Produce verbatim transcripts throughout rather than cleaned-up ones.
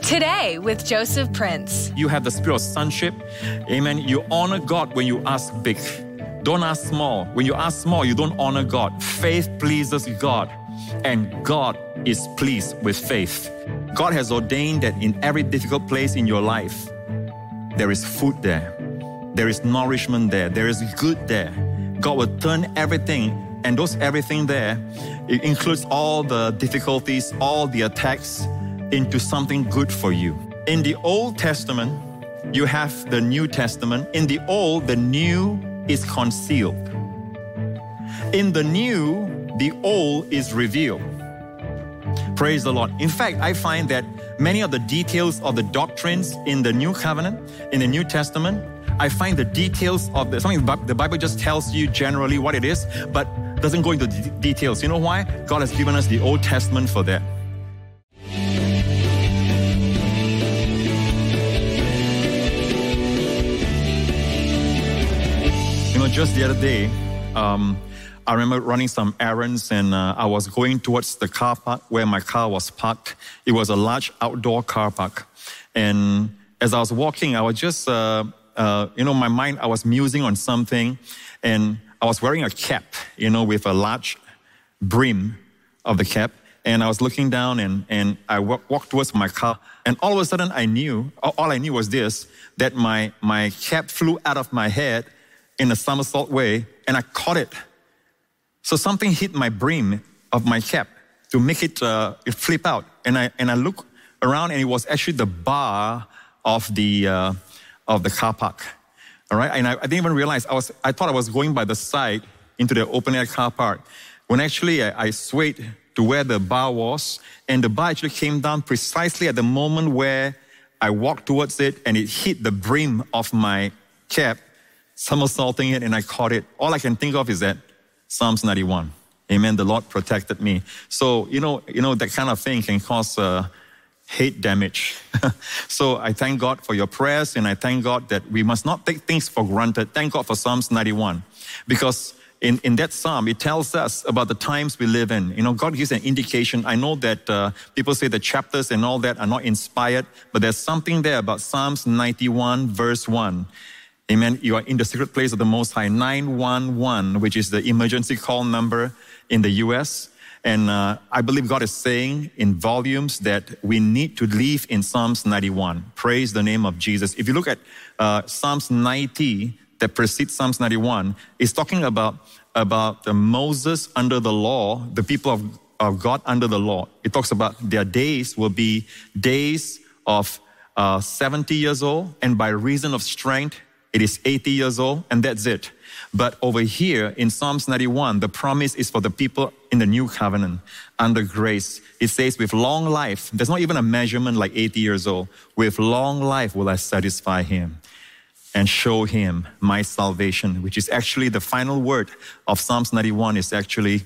Today with Joseph Prince. You have the spirit of sonship. Amen. You honor God when you ask big. Don't ask small. When you ask small, you don't honor God. Faith pleases God, and God is pleased with faith. God has ordained that in every difficult place in your life, there is food there. There is nourishment there. There is good there. God will turn everything, and those everything there, it includes all the difficulties, all the attacks, into something good for you. In the Old Testament, you have the New Testament. In the Old, the new is concealed. In the new, the old is revealed. Praise the Lord. In fact, I find that many of the details of the doctrines in the New Covenant, in the New Testament, I find the details of the, something the Bible just tells you generally what it is, but doesn't go into the details. You know why? God has given us the Old Testament for that. You know, just the other day, um, I remember running some errands, and uh, I was going towards the car park where my car was parked. It was a large outdoor car park. And as I was walking, I was just, uh, uh, you know, my mind, I was musing on something, and I was wearing a cap, you know, with a large brim of the cap. And I was looking down, and, and I w- walked towards my car. And all of a sudden, I knew, all I knew was this, that my, my cap flew out of my head in a somersault way, and I caught it. So something hit my brim of my cap to make it, uh, it flip out. And I and I look around, and it was actually the bar of the uh, of the car park. All right, and I, I didn't even realize I was. I thought I was going by the side into the open air car park, when actually I, I swayed to where the bar was, and the bar actually came down precisely at the moment where I walked towards it, and it hit the brim of my cap, somersaulting it, and I caught it. All I can think of is that Psalms ninety-one. Amen. The Lord protected me. So, you know, you know that kind of thing can cause uh, hate damage. So I thank God for your prayers, and I thank God that we must not take things for granted. Thank God for Psalms ninety-one. Because in, in that psalm, it tells us about the times we live in. You know, God gives an indication. I know that uh, people say the chapters and all that are not inspired, but there's something there about Psalms ninety-one, verse one. Amen. You are in the secret place of the Most High. nine one one, which is the emergency call number in the U S. And uh, I believe God is saying in volumes that we need to live in Psalms ninety-one. Praise the name of Jesus. If you look at uh, Psalms ninety that precedes Psalms ninety-one, it's talking about, about uh, Moses under the law, the people of, of God under the law. It talks about their days will be days of uh, seventy years old, and by reason of strength, it is eighty years old, and that's it. But over here in Psalms ninety-one, the promise is for the people in the new covenant under grace. It says, with long life, there's not even a measurement like eighty years old. With long life will I satisfy him and show him my salvation, which is actually the final word of Psalms ninety-one is actually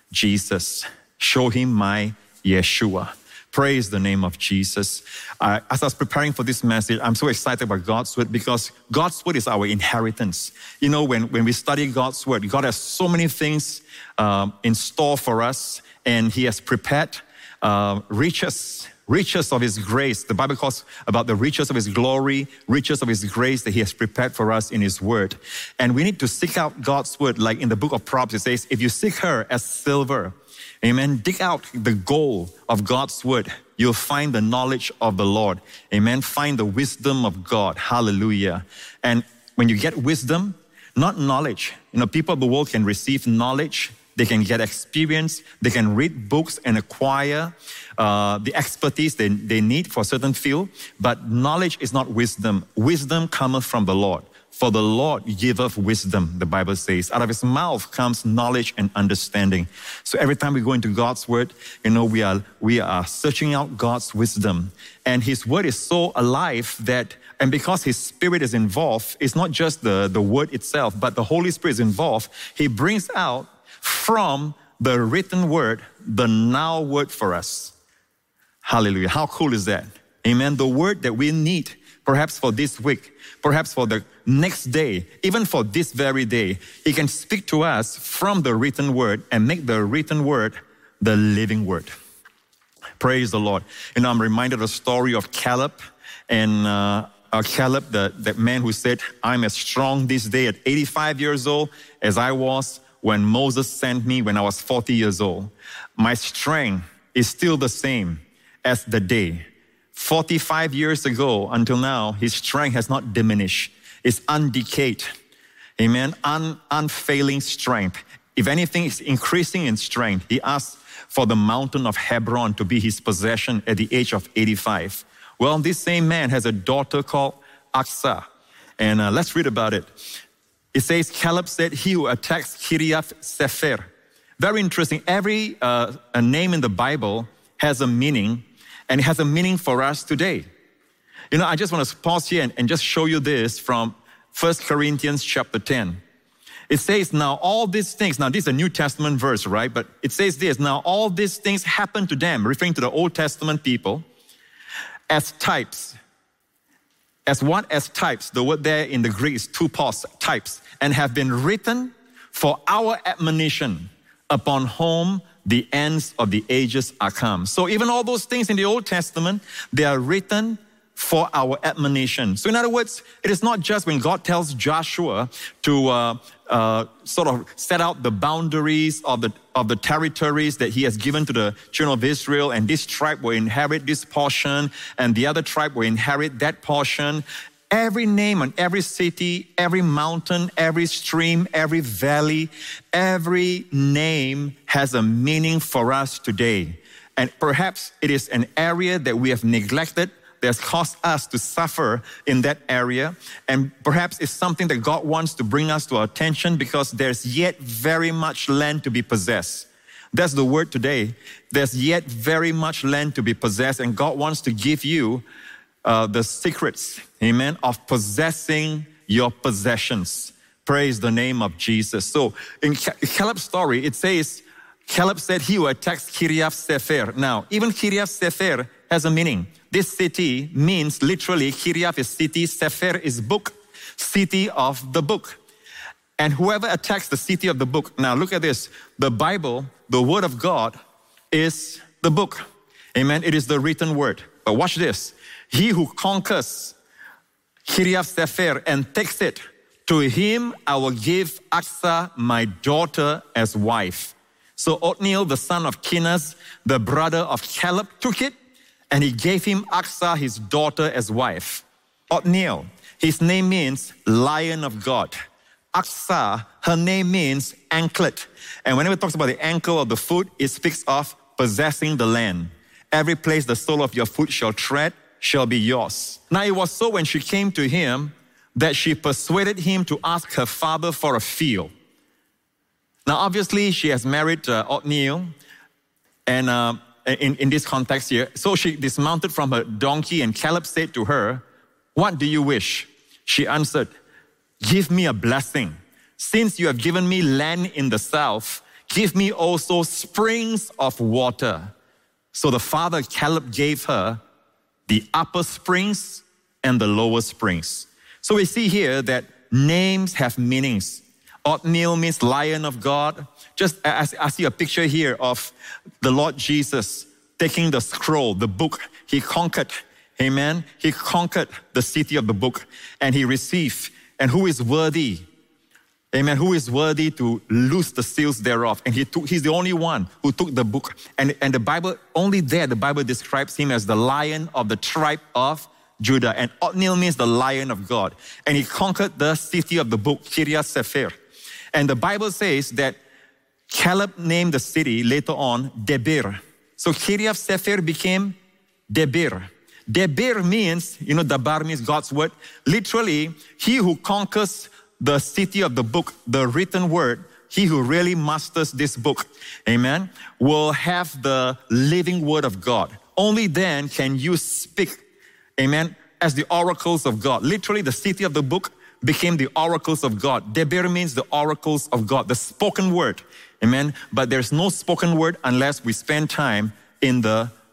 Jesus. Show him my Yeshua. Praise the name of Jesus. Uh, as I was preparing for this message, I'm so excited about God's word, because God's word is our inheritance. You know, when, when we study God's word, God has so many things um, in store for us, and he has prepared uh, riches, riches of his grace. The Bible calls about the riches of his glory, riches of his grace that he has prepared for us in his word. And we need to seek out God's word. Like in the book of Proverbs, it says, if you seek her as silver, amen, dig out the gold of God's word, you'll find the knowledge of the Lord. Amen. Find the wisdom of God. Hallelujah. And when you get wisdom, not knowledge. You know, people of the world can receive knowledge. They can get experience. They can read books and acquire uh, the expertise they, they need for a certain field. But knowledge is not wisdom. Wisdom cometh from the Lord. For the Lord giveth wisdom, the Bible says. Out of his mouth comes knowledge and understanding. So every time we go into God's word, you know, we are, we are searching out God's wisdom. And his word is so alive that, and because his spirit is involved, it's not just the, the word itself, but the Holy Spirit is involved. He brings out from the written word, the now word for us. Hallelujah. How cool is that? Amen. The word that we need, perhaps for this week, perhaps for the next day, even for this very day, he can speak to us from the written word and make the written word the living word. Praise the Lord. And I'm reminded of the story of Caleb. And uh, uh, Caleb, the, that man who said, I'm as strong this day at eighty-five years old as I was when Moses sent me when I was forty years old. My strength is still the same as the day. forty-five years ago until now, his strength has not diminished. It's undecayed. Amen. Un, unfailing strength. If anything is increasing in strength, he asked for the mountain of Hebron to be his possession at the age of eighty-five. Well, this same man has a daughter called Achsah. And uh, let's read about it. It says, Caleb said, he who attacks Kiriath Sefer. Very interesting. Every uh, a name in the Bible has a meaning, and it has a meaning for us today. You know, I just want to pause here and, and just show you this from First Corinthians chapter ten. It says, now all these things, now this is a New Testament verse, right? But it says this, now all these things happened to them, referring to the Old Testament people, as types. As what? As types. The word there in the Greek is tupos, types, and have been written for our admonition, upon whom the ends of the ages are come. So even all those things in the Old Testament, they are written for our admonition. So in other words, it is not just when God tells Joshua to uh, uh, sort of set out the boundaries of the of the territories that he has given to the children of Israel, and this tribe will inherit this portion, and the other tribe will inherit that portion. Every name on every city, every mountain, every stream, every valley, every name has a meaning for us today. And perhaps it is an area that we have neglected that's caused us to suffer in that area. And perhaps it's something that God wants to bring us to our attention, because there's yet very much land to be possessed. That's the word today. There's yet very much land to be possessed, and God wants to give you uh, the secrets, amen, of possessing your possessions. Praise the name of Jesus. So in Caleb's story, it says, Caleb said he would attack Kiriath Sefer. Now, even Kiriath Sefer has a meaning. This city means literally, Kiriath is city, Sefer is book, city of the book. And whoever attacks the city of the book, now look at this, the Bible, the word of God, is the book. Amen, it is the written word. But watch this, he who conquers Kiriath Sefer and takes it, to him I will give Achsah my daughter as wife. So Othniel, the son of Kenaz, the brother of Caleb, took it, and he gave him Achsah, his daughter, as wife. Othniel, his name means lion of God. Achsah, her name means anklet. And whenever it talks about the ankle of the foot, it speaks of possessing the land. Every place the sole of your foot shall tread shall be yours. Now it was so when she came to him that she persuaded him to ask her father for a field. Now obviously she has married uh, Othniel, and uh, in, in this context here, so she dismounted from her donkey, and Caleb said to her, what do you wish? She answered, give me a blessing. Since you have given me land in the south, give me also springs of water. So the father Caleb gave her the upper springs and the lower springs. So we see here that names have meanings. Othniel means lion of God. Just as I see a picture here of the Lord Jesus taking the scroll, the book. He conquered, amen. He conquered the city of the book, and he received. And who is worthy? Amen. Who is worthy to loose the seals thereof? And he took, he's the only one who took the book. And, and the Bible, only there, the Bible describes him as the lion of the tribe of Judah. And Othniel means the lion of God. And he conquered the city of the book, Kiriath Sefer. And the Bible says that Caleb named the city later on Debir. So Kiriath Sefer became Debir. Debir means, you know, Dabar means God's word. Literally, he who conquers the city of the book, the written word, he who really masters this book, amen, will have the living word of God. Only then can you speak, amen, as the oracles of God. Literally, the city of the book became the oracles of God. Debir means the oracles of God, the spoken word, amen. But there's no spoken word unless we spend time in the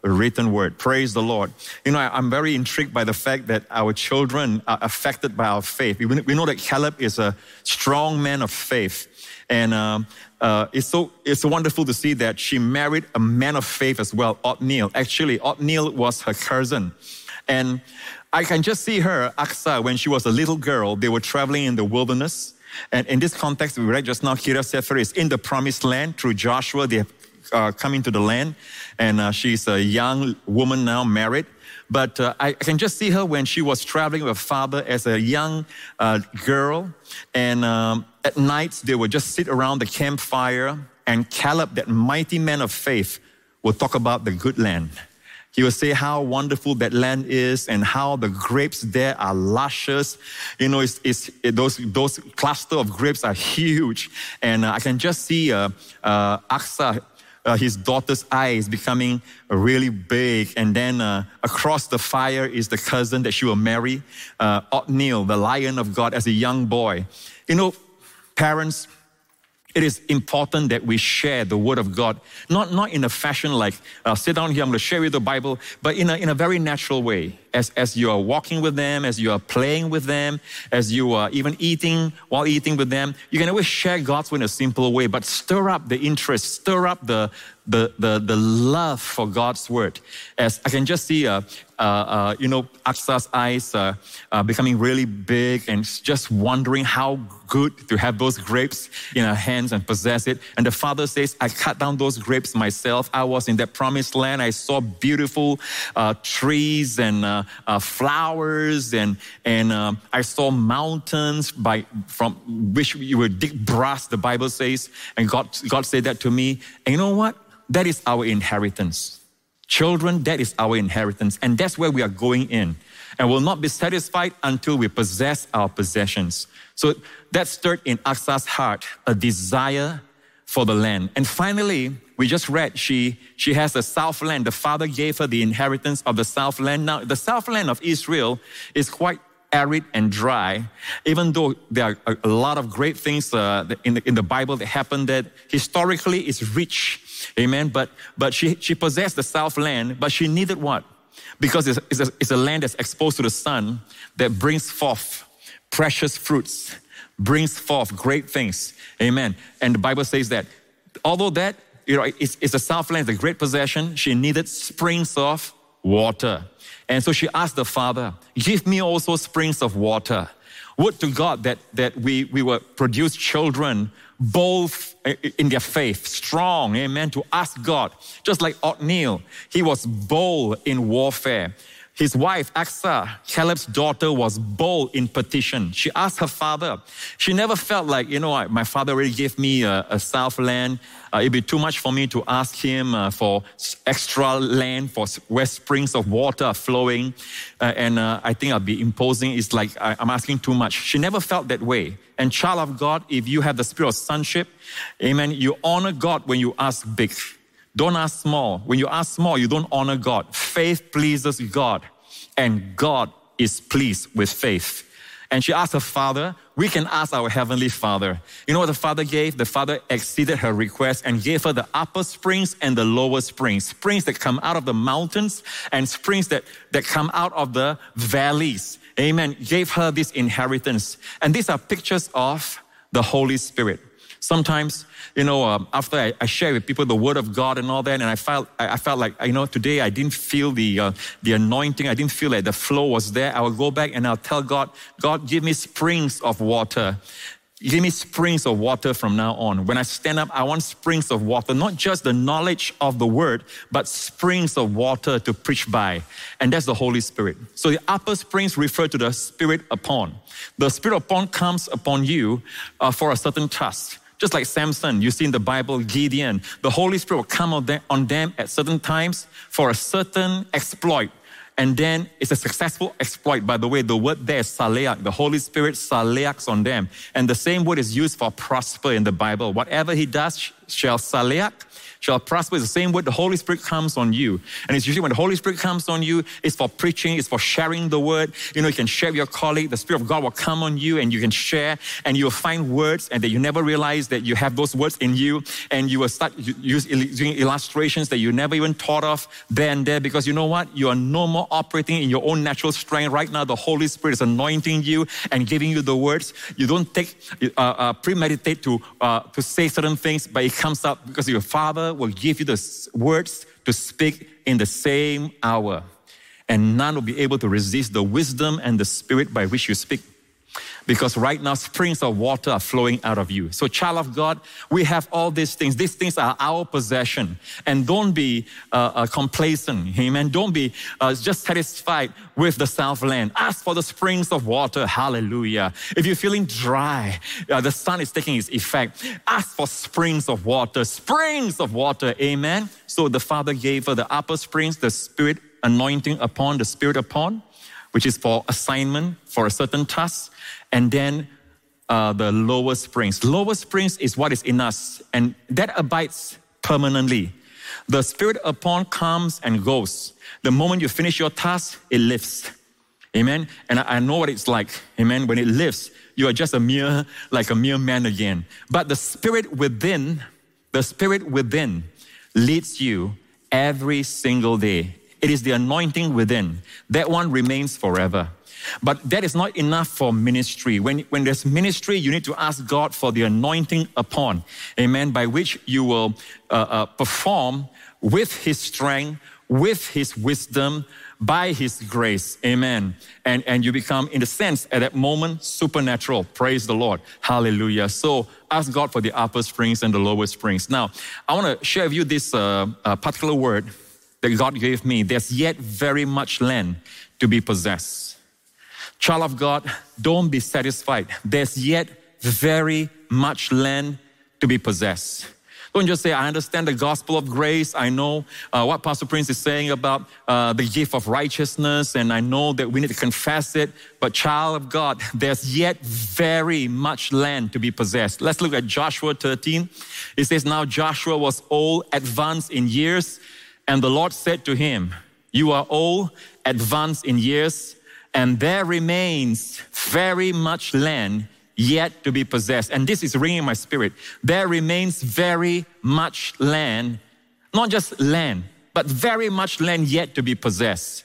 written word. Praise the Lord. You know, I, I'm very intrigued by the fact that our children are affected by our faith. We, we know that Caleb is a strong man of faith. And um, uh, it's so it's so wonderful to see that she married a man of faith as well, Othniel. Actually, Othniel was her cousin. And I can just see her, Aksa, when she was a little girl. They were traveling in the wilderness. And in this context, we read just now, Kiriath Sefer is in the promised land. Through Joshua, they have uh, come into the land. And uh, she's a young woman now, married. But uh, I can just see her when she was traveling with her father as a young uh, girl. And um, at night, they would just sit around the campfire. And Caleb, that mighty man of faith, would talk about the good land. He would say how wonderful that land is and how the grapes there are luscious. You know, it's, it's, it, those, those cluster of grapes are huge. And uh, I can just see uh, uh, Aksa, uh, his daughter's eyes becoming really big. And then uh, across the fire is the cousin that she will marry, uh, Othniel, the lion of God, as a young boy. You know, parents, it is important that we share the Word of God, not, not in a fashion like, uh, sit down here, I'm going to share with you the Bible, but in a, in a very natural way. As, as you are walking with them, as you are playing with them, as you are even eating while eating with them, you can always share God's Word in a simple way, but stir up the interest, stir up the, the, the, the love for God's Word. As I can just see, uh, uh, uh, you know, Aksa's eyes uh, uh, becoming really big and just wondering how good to have those grapes in her hands and possess it. And the father says, I cut down those grapes myself. I was in that promised land. I saw beautiful uh, trees and uh, uh, flowers, and and um, I saw mountains by from which you would dig brass, the Bible says. And God, God said that to me. And you know what? That is our inheritance. Children, that is our inheritance. And that's where we are going in. And will not be satisfied until we possess our possessions. So that stirred in Aksa's heart a desire for the land. And finally, we just read she, she has the southland. The father gave her the inheritance of the southland. Now, the southland of Israel is quite arid and dry, even though there are a lot of great things uh, in, the, in the Bible that happened that historically is rich. Amen. But but she, she possessed the southland, but she needed what? Because it's, it's, a, it's a land that's exposed to the sun that brings forth precious fruits, brings forth great things. Amen. And the Bible says that although that, you know, it's, it's a southland, it's a great possession, she needed springs of water. And so she asked the father, give me also springs of water. Would to God that, that we, we will produce children bold in their faith, strong, amen, to ask God. Just like Othniel, he was bold in warfare. His wife, Aksa, Caleb's daughter, was bold in petition. She asked her father. She never felt like, you know, my father already gave me a, a southland. Uh, it'd be too much for me to ask him uh, for extra land for where springs of water are flowing. Uh, and uh, I think I'll be imposing. It's like I, I'm asking too much. She never felt that way. And child of God, if you have the spirit of sonship, amen, you honor God when you ask big. Don't ask small. When you ask small, you don't honor God. Faith pleases God, and God is pleased with faith. And she asked her father, we can ask our heavenly Father. You know what the father gave? The father exceeded her request and gave her the upper springs and the lower springs. Springs that come out of the mountains and springs that, that come out of the valleys. Amen. Gave her this inheritance. And these are pictures of the Holy Spirit. Sometimes, you know, um, after I, I share with people the Word of God and all that, and I felt, I, I felt like, you know, today I didn't feel the uh, the anointing. I didn't feel like the flow was there. I will go back and I'll tell God, God, give me springs of water. Give me springs of water from now on. When I stand up, I want springs of water, not just the knowledge of the Word, but springs of water to preach by. And that's the Holy Spirit. So the upper springs refer to the Spirit upon. The Spirit upon comes upon you uh, for a certain task. Just like Samson, you see in the Bible, Gideon, the Holy Spirit will come on them, on them at certain times for a certain exploit. And then it's a successful exploit. By the way, the word there is saleach. The Holy Spirit saleachs on them. And the same word is used for prosper in the Bible. Whatever he does, shall saleak, shall prosper. It's the same word. The Holy Spirit comes on you. And it's usually when the Holy Spirit comes on you, it's for preaching, it's for sharing the word. You know, you can share with your colleague. The Spirit of God will come on you and you can share and you'll find words and that you never realize that you have those words in you, and you will start using illustrations that you never even thought of there and there, because you know what? You are no more operating in your own natural strength. Right now, the Holy Spirit is anointing you and giving you the words. You don't take, uh, uh, premeditate to, uh, to say certain things, but it comes up because your Father will give you the words to speak in the same hour. And none will be able to resist the wisdom and the spirit by which you speak. Because right now, springs of water are flowing out of you. So child of God, we have all these things. These things are our possession. And don't be uh, uh, complacent, amen. Don't be uh, just satisfied with the southland. Ask for the springs of water, hallelujah. If you're feeling dry, uh, the sun is taking its effect, ask for springs of water, springs of water, amen. So the Father gave her the upper springs, the Spirit anointing upon, the Spirit upon, which is for assignment, for a certain task. And then uh, the lower springs. Lower springs is what is in us, and that abides permanently. The Spirit upon comes and goes. The moment you finish your task, it lifts. Amen. And I, I know what it's like. Amen. When it lifts, you are just a mere, like a mere man again. But the Spirit within, the Spirit within leads you every single day. It is the anointing within. That one remains forever. But that is not enough for ministry. When, when there's ministry, you need to ask God for the anointing upon, amen, by which you will uh, uh, perform with His strength, with His wisdom, by His grace, amen. And, and you become, in a sense, at that moment, supernatural. Praise the Lord. Hallelujah. So ask God for the upper springs and the lower springs. Now, I want to share with you this uh, uh, particular word that God gave me. There's yet very much land to be possessed. Child of God, don't be satisfied. There's yet very much land to be possessed. Don't just say, I understand the gospel of grace. I know uh, what Pastor Prince is saying about uh, the gift of righteousness, and I know that we need to confess it. But child of God, there's yet very much land to be possessed. Let's look at Joshua thirteen. It says, now Joshua was old, advanced in years, and the Lord said to him, you are old, advanced in years, and there remains very much land yet to be possessed. And this is ringing in my spirit. There remains very much land, not just land, but very much land yet to be possessed.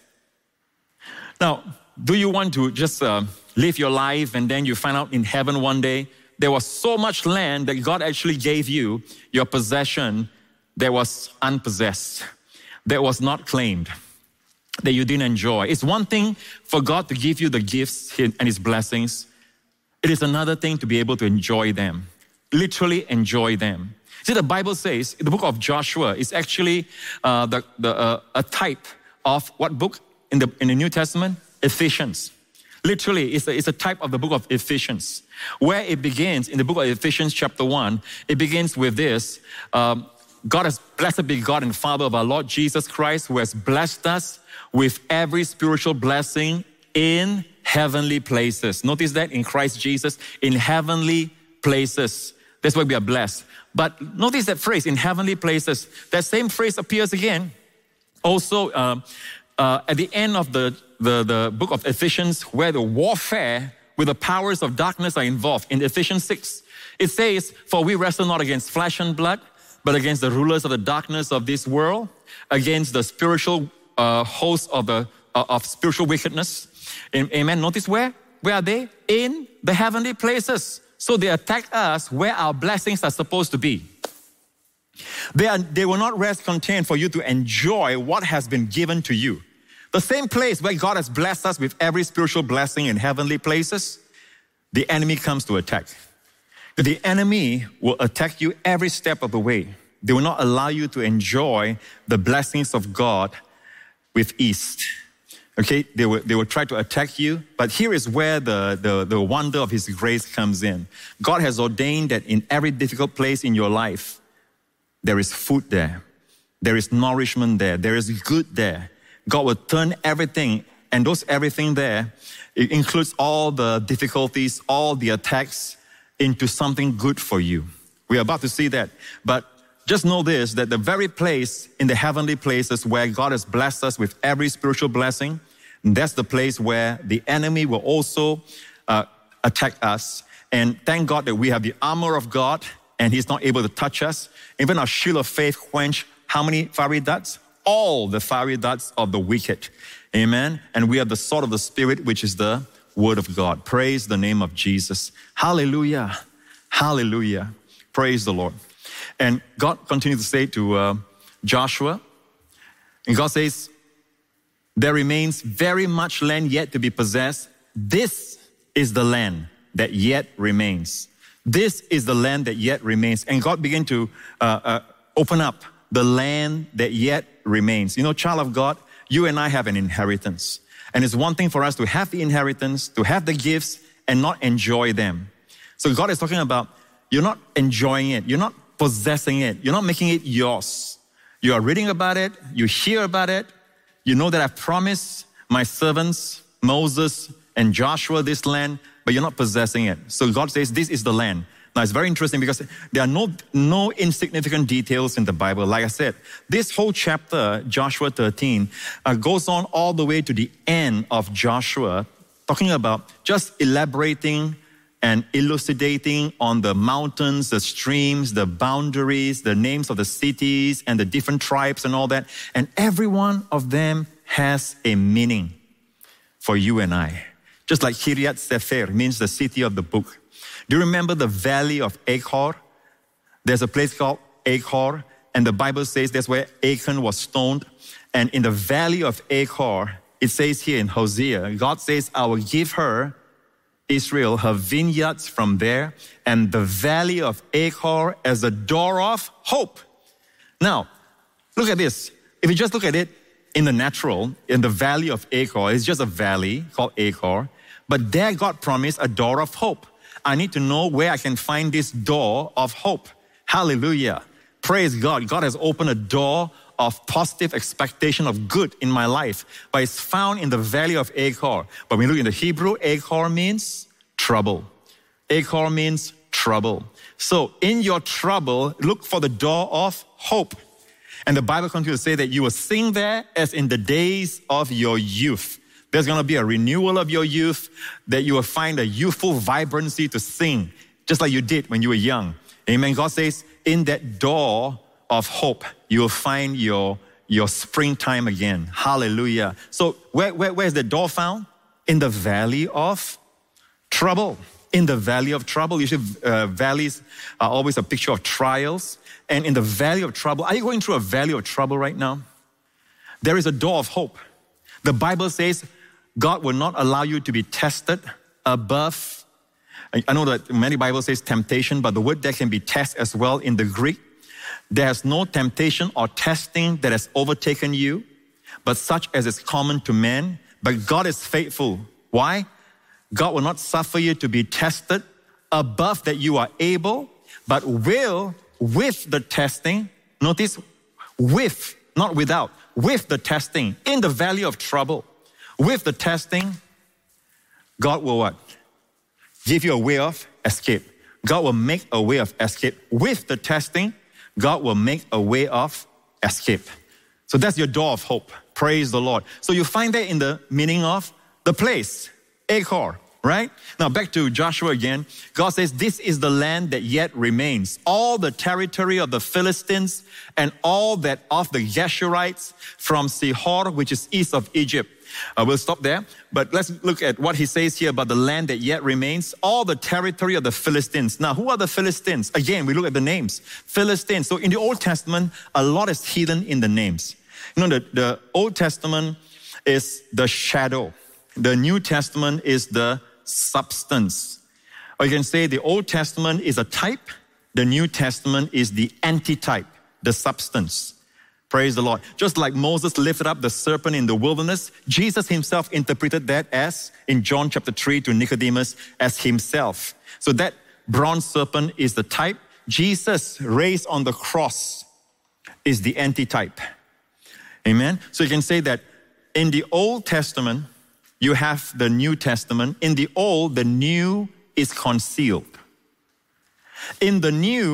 Now, do you want to just uh, live your life and then you find out in heaven one day, there was so much land that God actually gave you, your possession, that was unpossessed, that was not claimed, that you didn't enjoy. It's one thing for God to give you the gifts and His blessings. It is another thing to be able to enjoy them, literally enjoy them. See, the Bible says, the book of Joshua is actually uh, the, the, uh, a type of what book in the, in the New Testament? Ephesians. Literally, it's a, it's a type of the book of Ephesians, where it begins in the book of Ephesians chapter one. It begins with this, um, God has, blessed be God and Father of our Lord Jesus Christ, who has blessed us with every spiritual blessing in heavenly places. Notice that in Christ Jesus, in heavenly places. That's why we are blessed. But notice that phrase, in heavenly places. That same phrase appears again. Also, uh, uh, at the end of the, the, the book of Ephesians, where the warfare with the powers of darkness are involved. In Ephesians six, it says, for we wrestle not against flesh and blood, but against the rulers of the darkness of this world, against the spiritual uh, host of the uh, of spiritual wickedness. Amen. Notice where? Where are they? In the heavenly places. So they attack us where our blessings are supposed to be. They, are, they will not rest content for you to enjoy what has been given to you. The same place where God has blessed us with every spiritual blessing in heavenly places, the enemy comes to attack. The enemy will attack you every step of the way. They will not allow you to enjoy the blessings of God with ease. Okay, they will, they will try to attack you, but here is where the, the, the wonder of His grace comes in. God has ordained that in every difficult place in your life, there is food there. There is nourishment there. There is good there. God will turn everything, and those everything there, it includes all the difficulties, all the attacks, into something good for you. We are about to see that. But just know this, that the very place in the heavenly places where God has blessed us with every spiritual blessing, that's the place where the enemy will also uh, attack us. And thank God that we have the armor of God and he's not able to touch us. Even our shield of faith quench how many fiery darts? All the fiery darts of the wicked. Amen. And we have the sword of the Spirit, which is the word of God. Praise the name of Jesus. Hallelujah. Hallelujah. Praise the Lord. And God continued to say to uh, Joshua, and God says, there remains very much land yet to be possessed. This is the land that yet remains. This is the land that yet remains. And God began to uh, uh, open up the land that yet remains. You know, child of God, you and I have an inheritance. And it's one thing for us to have the inheritance, to have the gifts, and not enjoy them. So God is talking about, you're not enjoying it. You're not possessing it. You're not making it yours. You are reading about it. You hear about it. You know that I've promised my servants, Moses and Joshua, this land, but you're not possessing it. So God says, this is the land. Now, it's very interesting because there are no, no insignificant details in the Bible. Like I said, this whole chapter, Joshua thirteen, uh, goes on all the way to the end of Joshua, talking about just elaborating and elucidating on the mountains, the streams, the boundaries, the names of the cities, and the different tribes and all that. And every one of them has a meaning for you and I. Just like Kiryat Sefer means the city of the book. Do you remember the valley of Achor? There's a place called Achor, and the Bible says that's where Achan was stoned. And in the valley of Achor, it says here in Hosea, God says, I will give her, Israel, her vineyards from there, and the valley of Achor as a door of hope. Now, look at this. If you just look at it in the natural, in the valley of Achor, it's just a valley called Achor, but there God promised a door of hope. I need to know where I can find this door of hope. Hallelujah. Praise God. God has opened a door of positive expectation of good in my life, but it's found in the valley of Achor. But when we look in the Hebrew, Achor means trouble. Achor means trouble. So in your trouble, look for the door of hope. And the Bible continues to say that you will sing there as in the days of your youth. There's going to be a renewal of your youth, that you will find a youthful vibrancy to sing, just like you did when you were young. Amen. God says, in that door of hope, you will find your, your springtime again. Hallelujah. So where, where, where is the door found? In the valley of trouble. In the valley of trouble. Usually uh, valleys are always a picture of trials. And in the valley of trouble, are you going through a valley of trouble right now? There is a door of hope. The Bible says God will not allow you to be tested above. I know that many Bibles says temptation, but the word there can be test as well in the Greek. There's no temptation or testing that has overtaken you, but such as is common to men. But God is faithful. Why? God will not suffer you to be tested above that you are able, but will, with the testing, notice, with, not without, with the testing, in the valley of trouble, with the testing, God will what? Give you a way of escape. God will make a way of escape. With the testing, God will make a way of escape. So that's your door of hope. Praise the Lord. So you find that in the meaning of the place, Achor, right? Now back to Joshua again. God says, this is the land that yet remains. All the territory of the Philistines and all that of the Geshurites from Sihor, which is east of Egypt. Uh, we'll stop there, but let's look at what he says here about the land that yet remains. All the territory of the Philistines. Now, who are the Philistines? Again, we look at the names. Philistines. So in the Old Testament, a lot is hidden in the names. You know, the, the Old Testament is the shadow. The New Testament is the substance. Or you can say the Old Testament is a type. The New Testament is the antitype, the substance. Praise the Lord. Just like Moses lifted up the serpent in the wilderness, Jesus himself interpreted that as, in John chapter three to Nicodemus, as himself. So that bronze serpent is the type. Jesus raised on the cross is the antitype. Amen. So you can say that in the Old Testament, you have the New Testament. In the Old, the new is concealed. In the new,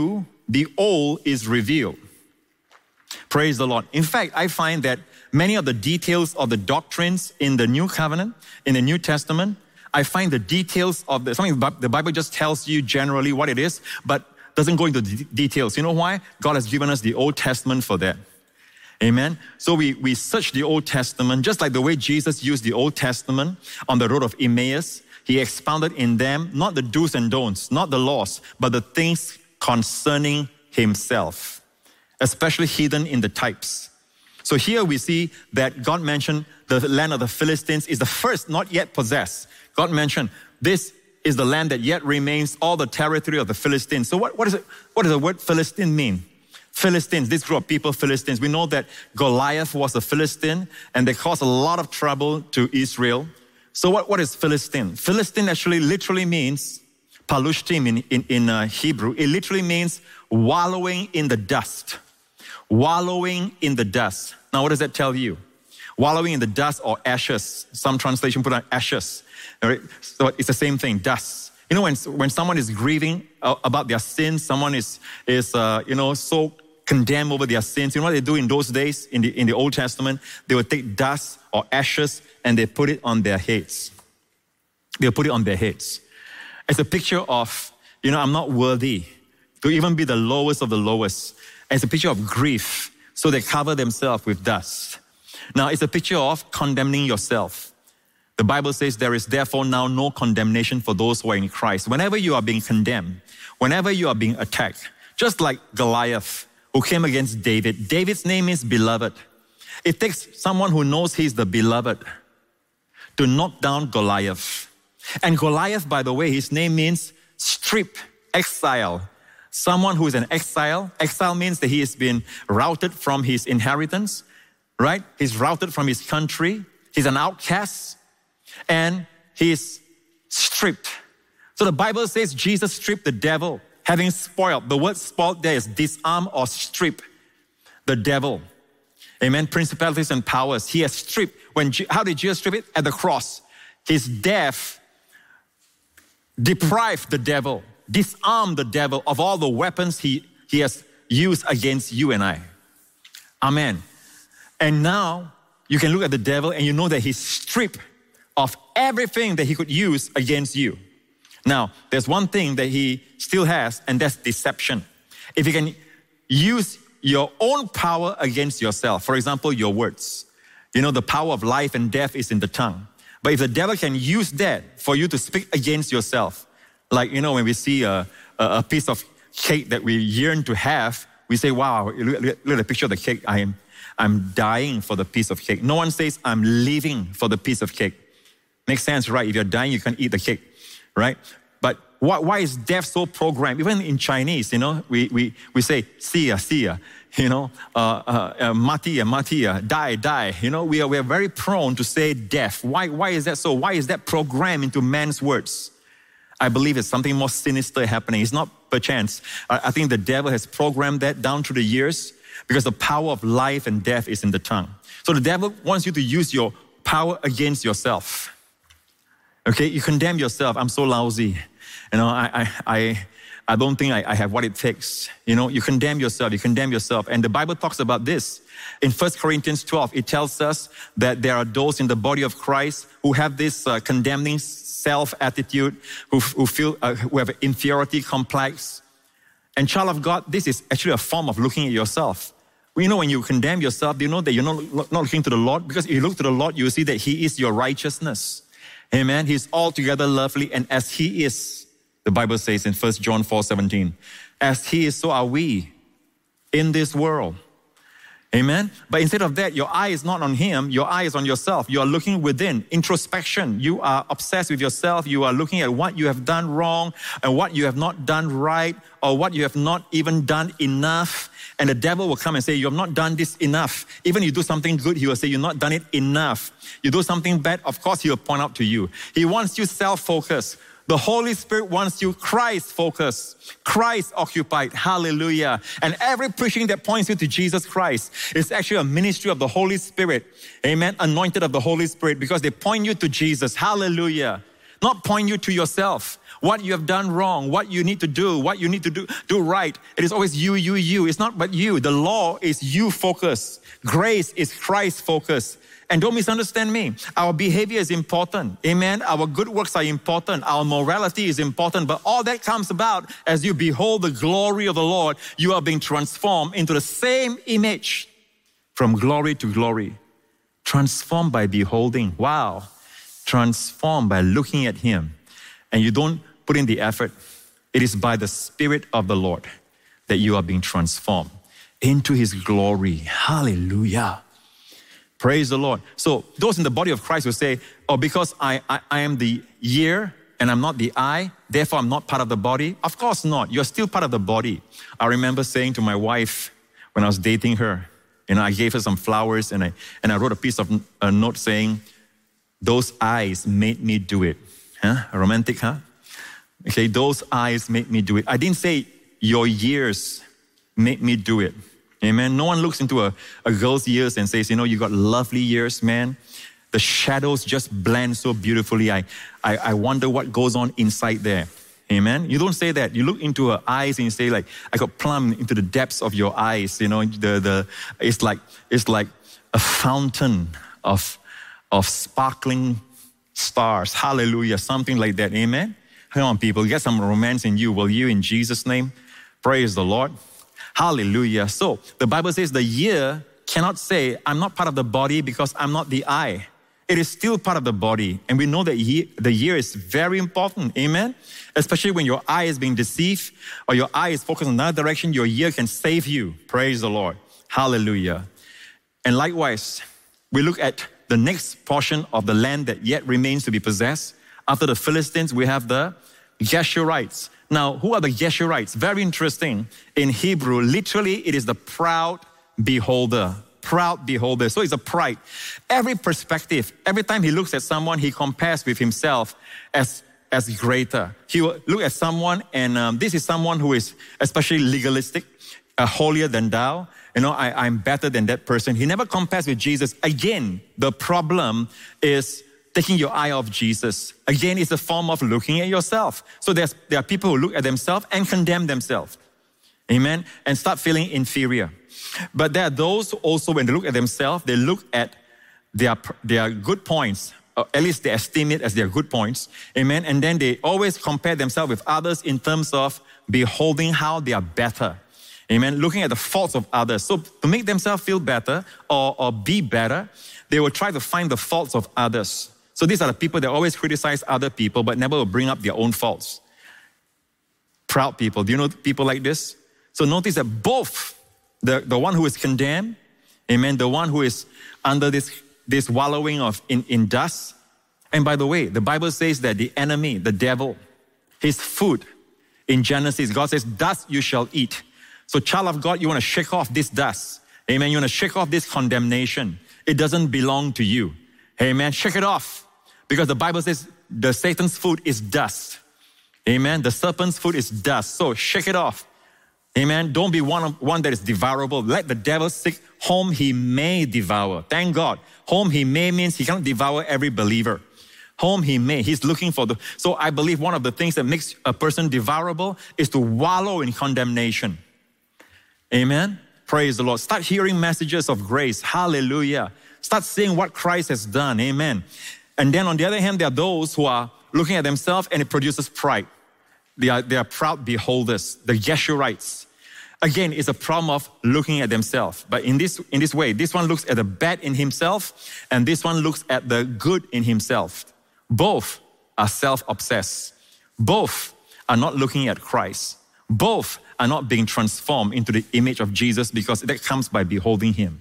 the old is revealed. Praise the Lord. In fact, I find that many of the details of the doctrines in the New Covenant, in the New Testament, I find the details of the, something the Bible just tells you generally what it is, but doesn't go into the details. You know why? God has given us the Old Testament for that. Amen. So we, we search the Old Testament, just like the way Jesus used the Old Testament on the road of Emmaus. He expounded in them, not the do's and don'ts, not the laws, but the things concerning himself, especially hidden in the types. So here we see that God mentioned the land of the Philistines is the first not yet possessed. God mentioned this is the land that yet remains, all the territory of the Philistines. So what, what, is it, what does the word Philistine mean? Philistines, this group of people, Philistines. We know that Goliath was a Philistine and they caused a lot of trouble to Israel. So what, what is Philistine? Philistine actually literally means, palushtim in, in, in uh, Hebrew, it literally means wallowing in the dust. Wallowing in the dust. Now what does that tell you? Wallowing in the dust or ashes. Some translation put on ashes. All right? So it's the same thing, dust. You know, when, when someone is grieving uh, about their sins, someone is, is uh, you know, so condemned over their sins. You know what they do in those days in the, in the Old Testament? They would take dust or ashes and they put it on their heads. They'll put it on their heads. It's a picture of, you know, I'm not worthy to even be the lowest of the lowest. And it's a picture of grief. So they cover themselves with dust. Now, it's a picture of condemning yourself. The Bible says there is therefore now no condemnation for those who are in Christ. Whenever you are being condemned, whenever you are being attacked, just like Goliath who came against David. David's name is beloved. It takes someone who knows he's the beloved to knock down Goliath. And Goliath, by the way, his name means strip, exile. Someone who is an exile. Exile means that he has been routed from his inheritance, right? He's routed from his country. He's an outcast. And he's stripped. So the Bible says Jesus stripped the devil, having spoiled. The word spoiled there is disarm or strip the devil. Amen. Principalities and powers. He has stripped. When, how did Jesus strip it? At the cross. His death deprived the devil, disarmed the devil of all the weapons he, he has used against you and I. Amen. And now you can look at the devil and you know that he's stripped of everything that he could use against you. Now, there's one thing that he still has, and that's deception. If you can use your own power against yourself, for example, your words. You know, the power of life and death is in the tongue. But if the devil can use that for you to speak against yourself, like, you know, when we see a, a piece of cake that we yearn to have, we say, wow, look, look, look at the picture of the cake. I am, I'm dying for the piece of cake. No one says, I'm living for the piece of cake. Makes sense, right? If you're dying, you can't eat the cake, right? But why, why is death so programmed? Even in Chinese, you know, we, we, we say, see ya, see ya, you know, uh, uh, uh, mati ya, mati ya, die, die. You know, we are, we are very prone to say death. Why, why is that so? Why is that programmed into man's words? I believe it's something more sinister happening. It's not perchance. I, I think the devil has programmed that down through the years because the power of life and death is in the tongue. So the devil wants you to use your power against yourself. Okay, you condemn yourself. I'm so lousy. You know, I I I, I don't think I, I have what it takes. You know, you condemn yourself, you condemn yourself. And the Bible talks about this. In First Corinthians twelve, it tells us that there are those in the body of Christ who have this uh, condemning self-attitude, who, who feel, uh, who have an inferiority complex. And child of God, this is actually a form of looking at yourself. You know, when you condemn yourself, do you know that you're not, not looking to the Lord? Because if you look to the Lord, you will see that He is your righteousness. Amen. He's altogether lovely, and as He is, the Bible says in First John four seventeen, as He is, so are we in this world. Amen. But instead of that, your eye is not on Him, your eye is on yourself. You are looking within, introspection. You are obsessed with yourself. You are looking at what you have done wrong and what you have not done right, or what you have not even done enough. And the devil will come and say, you have not done this enough. Even you do something good, he will say, you've not done it enough. You do something bad, of course he will point out to you. He wants you self-focused. The Holy Spirit wants you Christ-focused, Christ-occupied. Hallelujah. And every preaching that points you to Jesus Christ is actually a ministry of the Holy Spirit. Amen. Anointed of the Holy Spirit, because they point you to Jesus. Hallelujah. not point you to yourself, what you have done wrong, what you need to do, what you need to do, do right. It is always you, you, you. It's not but you. The law is you focused. Grace is Christ focused. And don't misunderstand me. Our behavior is important. Amen. Our good works are important. Our morality is important. But all that comes about as you behold the glory of the Lord. You are being transformed into the same image from glory to glory. Transformed by beholding. Wow. Transformed by looking at Him. And you don't put in the effort. It is by the Spirit of the Lord that you are being transformed into His glory. Hallelujah. Praise the Lord. So those in the body of Christ will say, oh, because I, I, I am the ear and I'm not the eye, therefore I'm not part of the body. Of course not. You're still part of the body. I remember saying to my wife when I was dating her, you know, I gave her some flowers and I, and I wrote a piece of a note saying, those eyes made me do it. Huh? Romantic, huh? Okay, those eyes made me do it. I didn't say your ears made me do it. Amen. No one looks into a, a girl's ears and says, you know, you got lovely ears, man. The shadows just blend so beautifully. I, I, I wonder what goes on inside there. Amen. You don't say that. You look into her eyes and you say, like, I got plumbed into the depths of your eyes. You know, the the it's like it's like a fountain of of sparkling stars. Hallelujah. Something like that. Amen. Come on, people. Get some romance in you, will you? In Jesus' name. Praise the Lord. Hallelujah. So the Bible says the ear cannot say, I'm not part of the body because I'm not the eye. It is still part of the body. And we know that he, the ear is very important. Amen. Especially when your eye is being deceived or your eye is focused in another direction, your ear can save you. Praise the Lord. Hallelujah. And likewise, we look at the next portion of the land that yet remains to be possessed. After the Philistines, we have the Geshurites. Now, who are the Geshurites? Very interesting. In Hebrew, literally, it is the proud beholder. Proud beholder. So it's a pride. Every perspective, every time he looks at someone, he compares with himself as, as greater. He will look at someone, and um, this is someone who is especially legalistic, uh, holier than thou. You know, I, I'm better than that person. He never compares with Jesus. Again, the problem is taking your eye off Jesus. Again, it's a form of looking at yourself. So there's, there are people who look at themselves and condemn themselves. Amen? And start feeling inferior. But there are those also, when they look at themselves, they look at their, their good points, or at least they esteem it as their good points. Amen? And then they always compare themselves with others in terms of beholding how they are better. Amen? Looking at the faults of others. So to make themselves feel better or, or be better, they will try to find the faults of others. So these are the people that always criticize other people but never will bring up their own faults. Proud people. Do you know people like this? So notice that both the, the one who is condemned, amen, the one who is under this, this wallowing of in, in dust. And by the way, the Bible says that the enemy, the devil, his food in Genesis, God says, dust you shall eat. So child of God, you want to shake off this dust. Amen. You want to shake off this condemnation. It doesn't belong to you. Amen. Shake it off. Because the Bible says the Satan's food is dust. Amen. The serpent's food is dust. So shake it off. Amen. Don't be one, of, one that is devourable. Let the devil seek whom he may devour. Thank God. Whom he may means he cannot devour every believer. Whom he may. He's looking for the... So I believe one of the things that makes a person devourable is to wallow in condemnation. Amen. Praise the Lord. Start hearing messages of grace. Hallelujah. Start seeing what Christ has done. Amen. And then on the other hand, there are those who are looking at themselves and it produces pride. They are, they are proud beholders, the Geshurites. Again, it's a problem of looking at themselves. But in this, in this way, this one looks at the bad in himself and this one looks at the good in himself. Both are self-obsessed. Both are not looking at Christ. Both are not being transformed into the image of Jesus because that comes by beholding Him.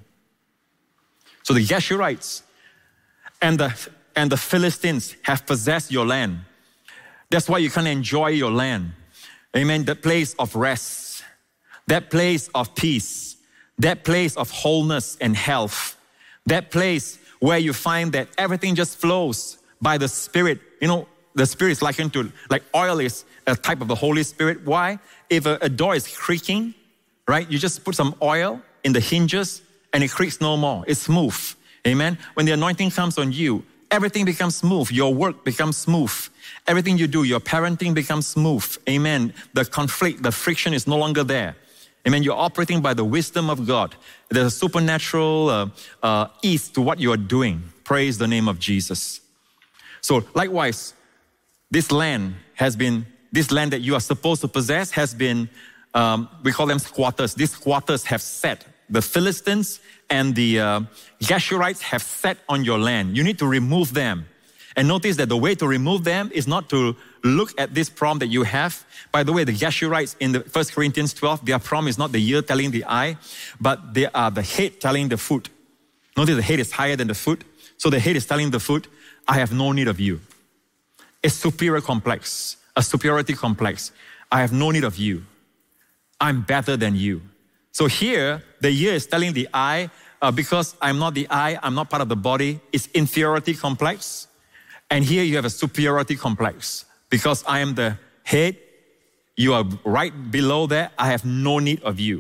So the Geshurites and the, and the Philistines have possessed your land. That's why you can't enjoy your land. Amen. That place of rest, that place of peace, that place of wholeness and health, that place where you find that everything just flows by the Spirit. You know, the Spirit is likened to, like oil is a type of the Holy Spirit. Why? If a, a door is creaking, right, you just put some oil in the hinges and it creaks no more. It's smooth. Amen. When the anointing comes on you, Everything becomes smooth. Your work becomes smooth. Everything you do, your parenting becomes smooth. Amen. The conflict, the friction is no longer there. Amen. You're operating by the wisdom of God. There's a supernatural uh, uh, ease to what you are doing. Praise the name of Jesus. So likewise, this land has been, this land that you are supposed to possess has been, um, we call them squatters. These squatters have set. The Philistines and the uh, Geshurites have set on your land. You need to remove them. And notice that the way to remove them is not to look at this problem that you have. By the way, the Geshurites in the First Corinthians twelve, their problem is not the ear telling the eye, but they are the head telling the foot. Notice the head is higher than the foot. So the head is telling the foot, I have no need of you. A superior complex, a superiority complex. I have no need of you. I'm better than you. So here, the ear is telling the eye, uh, because I'm not the eye, I'm not part of the body, it's inferiority complex. And here you have a superiority complex. Because I am the head, you are right below there, I have no need of you.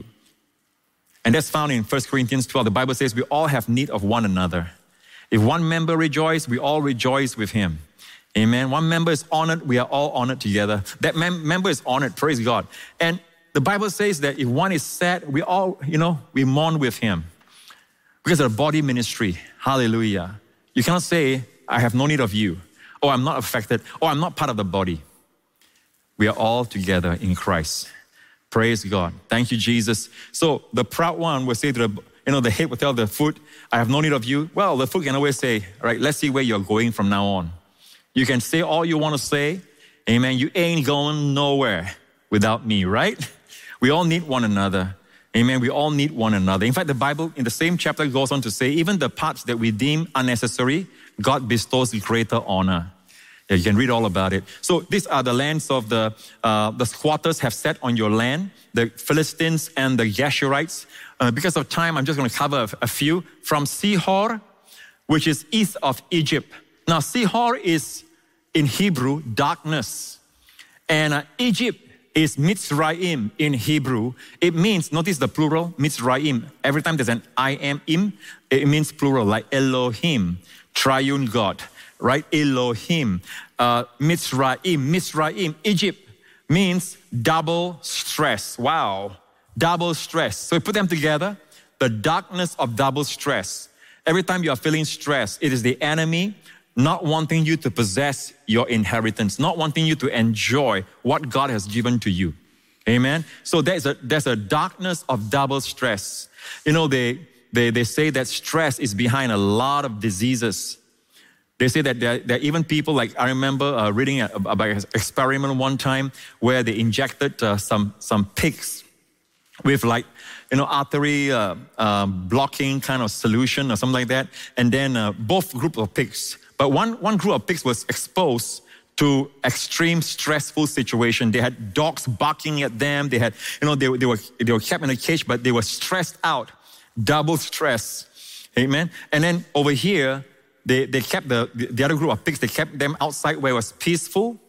And that's found in First Corinthians twelve. The Bible says we all have need of one another. If one member rejoices, we all rejoice with him. Amen. One member is honored, we are all honored together. That mem- member is honored, praise God. And the Bible says that if one is sad, we all, you know, we mourn with him. Because of the body ministry. Hallelujah. You cannot say, I have no need of you. Or I'm not affected. Or I'm not part of the body. We are all together in Christ. Praise God. Thank you, Jesus. So the proud one will say to the, you know, the head will tell the foot, I have no need of you. Well, the foot can always say, all right, let's see where you're going from now on. You can say all you want to say. Amen. You ain't going nowhere without me, right? We all need one another. Amen. We all need one another. In fact, the Bible in the same chapter goes on to say, even the parts that we deem unnecessary, God bestows greater honor. Yeah, you can read all about it. So these are the lands of the, uh, the squatters have set on your land, the Philistines and the Geshurites. Uh, because of time, I'm just going to cover a, a few. From Sihor, which is east of Egypt. Now, Sihor is in Hebrew, darkness. And uh, Egypt is Mitzrayim in Hebrew. It means, notice the plural, Mitzrayim. Every time there's an I am im, it means plural, like Elohim, triune God, right? Elohim, uh, Mitzrayim, Mitzrayim. Egypt means double stress. Wow, double stress. So we put them together, the darkness of double stress. Every time you are feeling stress, it is the enemy not wanting you to possess your inheritance, not wanting you to enjoy what God has given to you. Amen? So there's a, there's a darkness of double stress. You know, they, they, they say that stress is behind a lot of diseases. They say that there, there are even people, like I remember uh, reading about an experiment one time where they injected uh, some, some pigs with like, you know, artery uh, uh, blocking kind of solution or something like that. And then uh, both groups of pigs, but one, one group of pigs was exposed to extreme stressful situation. They had dogs barking at them. They had, you know, they, they were they were kept in a cage, but they were stressed out, double stress. Amen. And then over here, they, they kept the, the other group of pigs, they kept them outside where it was peaceful.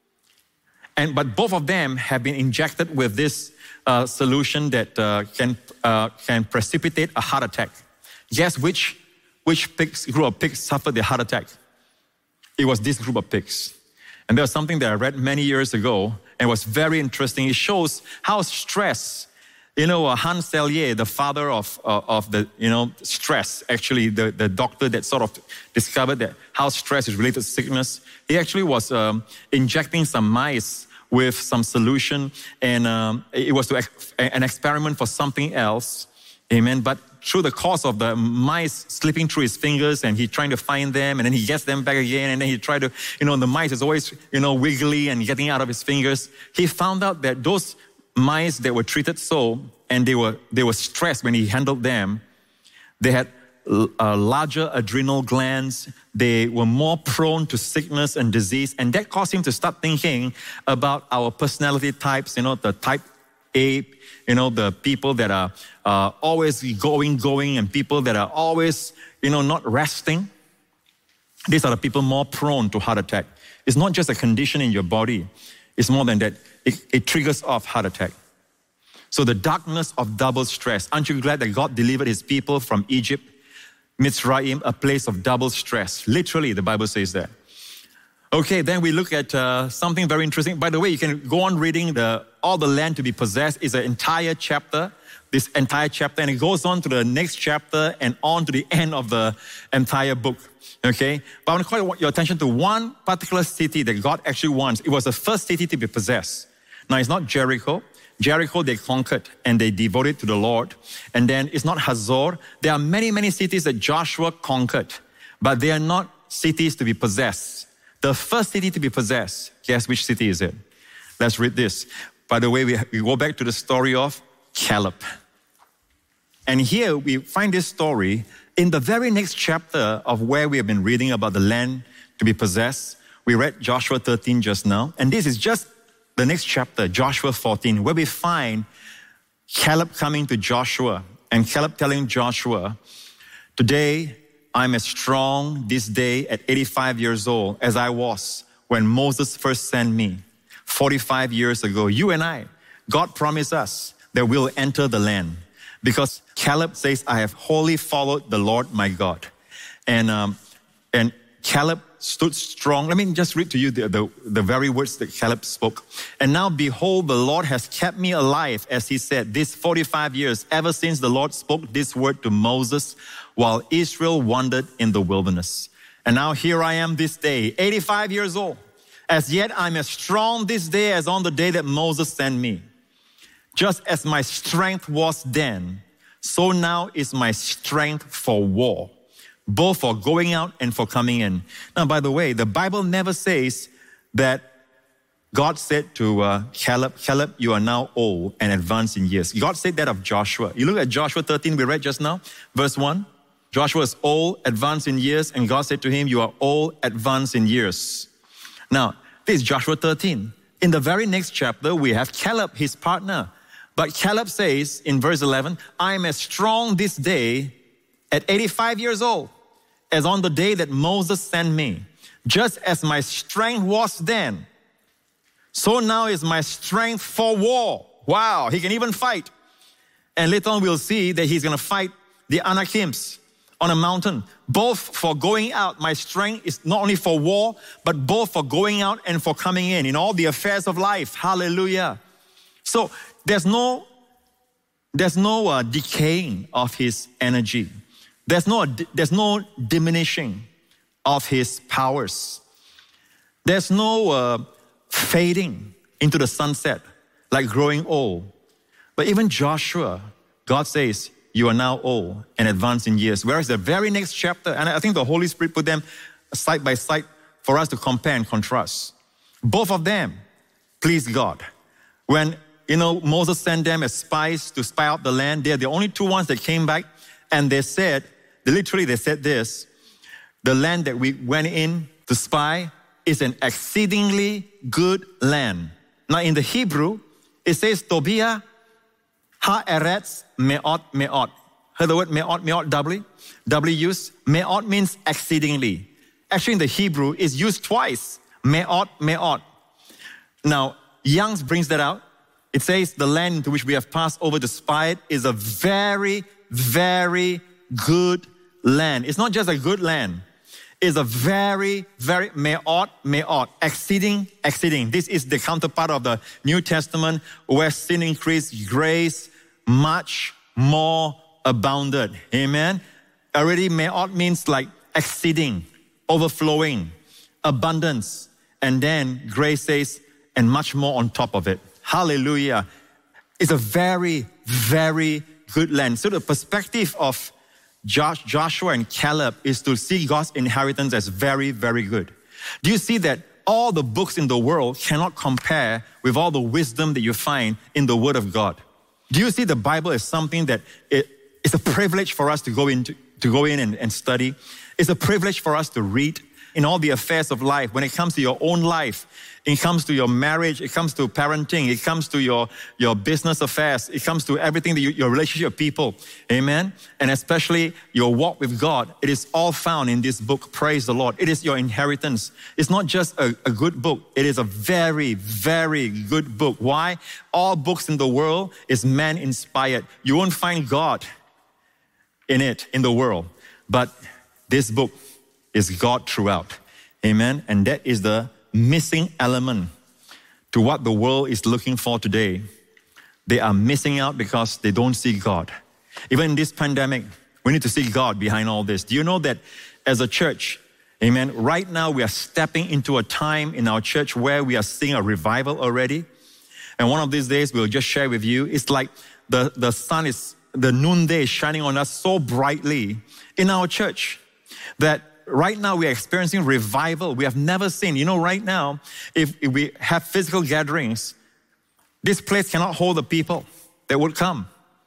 And but both of them have been injected with this uh, solution that uh, can uh, can precipitate a heart attack. Guess which which pigs, group of pigs suffered the heart attack? It was this group of pigs. And there was something that I read many years ago, and it was very interesting. It shows how stress, you know, uh, Hans Selye, the father of uh, of the, you know, stress, actually the, the doctor that sort of discovered that how stress is related to sickness, he actually was um, injecting some mice with some solution, and um, it was to ex- an experiment for something else. Amen. But through the course of the mice slipping through his fingers and he trying to find them, and then he gets them back again, and then he tried to, you know, the mice is always, you know, wiggly and getting out of his fingers. He found out that those mice that were treated so, and they were they were stressed when he handled them, they had uh, larger adrenal glands, they were more prone to sickness and disease, and that caused him to start thinking about our personality types, you know, the type A, you know, the people that are uh, always going, going, and people that are always, you know, not resting. These are the people more prone to heart attack. It's not just a condition in your body. It's more than that. It, it triggers off heart attack. So the darkness of double stress. Aren't you glad that God delivered his people from Egypt? Mitzrayim, a place of double stress. Literally, the Bible says that. Okay, then we look at uh, something very interesting. By the way, you can go on reading the all the land to be possessed is an entire chapter, this entire chapter, and it goes on to the next chapter and on to the end of the entire book. Okay, but I want to call your attention to one particular city that God actually wants. It was the first city to be possessed. Now, it's not Jericho. Jericho, they conquered and they devoted to the Lord. And then it's not Hazor. There are many, many cities that Joshua conquered, but they are not cities to be possessed. The first city to be possessed, guess which city is it? Let's read this. By the way, we, we go back to the story of Caleb. And here we find this story in the very next chapter of where we have been reading about the land to be possessed. We read Joshua thirteen just now. And this is just the next chapter, Joshua fourteen, where we find Caleb coming to Joshua and Caleb telling Joshua, today I'm as strong this day at eighty-five years old as I was when Moses first sent me forty-five years ago. You and I, God promised us that we'll enter the land because Caleb says, I have wholly followed the Lord my God. And, um, and Caleb stood strong. Let me just read to you the, the, the very words that Caleb spoke. And now behold, the Lord has kept me alive, as he said, these forty-five years, ever since the Lord spoke this word to Moses while Israel wandered in the wilderness. And now here I am this day, eighty-five years old. As yet I'm as strong this day as on the day that Moses sent me. Just as my strength was then, so now is my strength for war, both for going out and for coming in. Now, by the way, the Bible never says that God said to uh, Caleb, Caleb, you are now old and advanced in years. God said that of Joshua. You look at Joshua thirteen, we read just now, verse one. Joshua is old, advanced in years, and God said to him, you are old, advanced in years. Now, this is Joshua thirteen. In the very next chapter, we have Caleb, his partner. But Caleb says in verse eleven, I am as strong this day at eighty-five years old as on the day that Moses sent me. Just as my strength was then, so now is my strength for war. Wow, he can even fight. And later on we'll see that he's going to fight the Anakims on a mountain. Both for going out, my strength is not only for war, but both for going out and for coming in, in all the affairs of life. Hallelujah. So there's no, there's no uh, decaying of his energy. There's no, there's no diminishing of his powers. There's no uh, fading into the sunset, like growing old. But even Joshua, God says, you are now old and advanced in years. Whereas the very next chapter, and I think the Holy Spirit put them side by side for us to compare and contrast. Both of them pleased God. When, you know, Moses sent them as spies to spy out the land, they're the only two ones that came back, and they said, literally they said this, the land that we went in to spy is an exceedingly good land. Now in the Hebrew, it says Tobiah ha-eretz me'ot me'ot. Heard the word me'ot me'ot doubly? Doubly used. Me'ot means exceedingly. Actually in the Hebrew, it's used twice. Me'ot me'ot. Now, Young's brings that out. It says the land into which we have passed over to spy it is a very, very good land. It's not just a good land. It's a very, very me'ot, me'ot, exceeding, exceeding. This is the counterpart of the New Testament where sin increased, grace much more abounded. Amen. Already me'ot means like exceeding, overflowing, abundance. And then grace says, and much more on top of it. Hallelujah. It's a very, very good land. So the perspective of Josh, Joshua and Caleb is to see God's inheritance as very, very good. Do you see that all the books in the world cannot compare with all the wisdom that you find in the Word of God? Do you see the Bible as something that it, it's a privilege for us to go into, to go in and, and study? It's a privilege for us to read in all the affairs of life. When it comes to your own life, it comes to your marriage, it comes to parenting, it comes to your, your business affairs, it comes to everything, that you, your relationship with people. Amen? And especially your walk with God. It is all found in this book. Praise the Lord. It is your inheritance. It's not just a, a good book. It is a very, very good book. Why? All books in the world is man-inspired. You won't find God in it, in the world. but this book is God throughout. Amen. And that is the missing element to what the world is looking for today. They are missing out because they don't see God. Even in this pandemic, we need to see God behind all this. Do you know that as a church, amen, right now we are stepping into a time in our church where we are seeing a revival already. And one of these days we'll just share with you, it's like the, the sun is, the noonday is shining on us so brightly in our church that right now we are experiencing revival we have never seen. You know, right now, if, if we have physical gatherings, this place cannot hold the people that would come.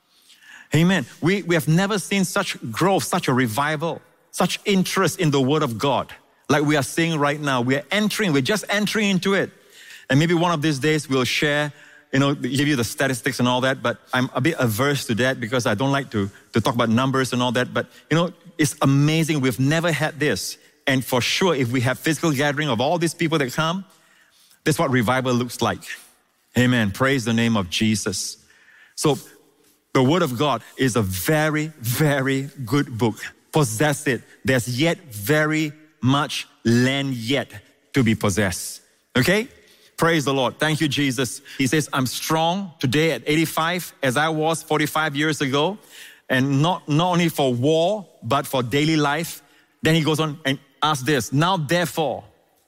Amen. We, we have never seen such growth, such a revival, such interest in the Word of God like we are seeing right now. We are entering, we're just entering into it. And maybe one of these days we'll share, you know, give you the statistics and all that, but I'm a bit averse to that because I don't like to, to talk about numbers and all that. But, you know, it's amazing. We've never had this. And for sure, if we have physical gathering of all these people that come, that's what revival looks like. Amen. Praise the name of Jesus. So the Word of God is a very, very good book. Possess it. There's yet very much land yet to be possessed. Okay? Praise the Lord. Thank you, Jesus. He says, I'm strong today at eighty-five as I was forty-five years ago. And not, not only for war, but for daily life. Then he goes on and asks this, now therefore,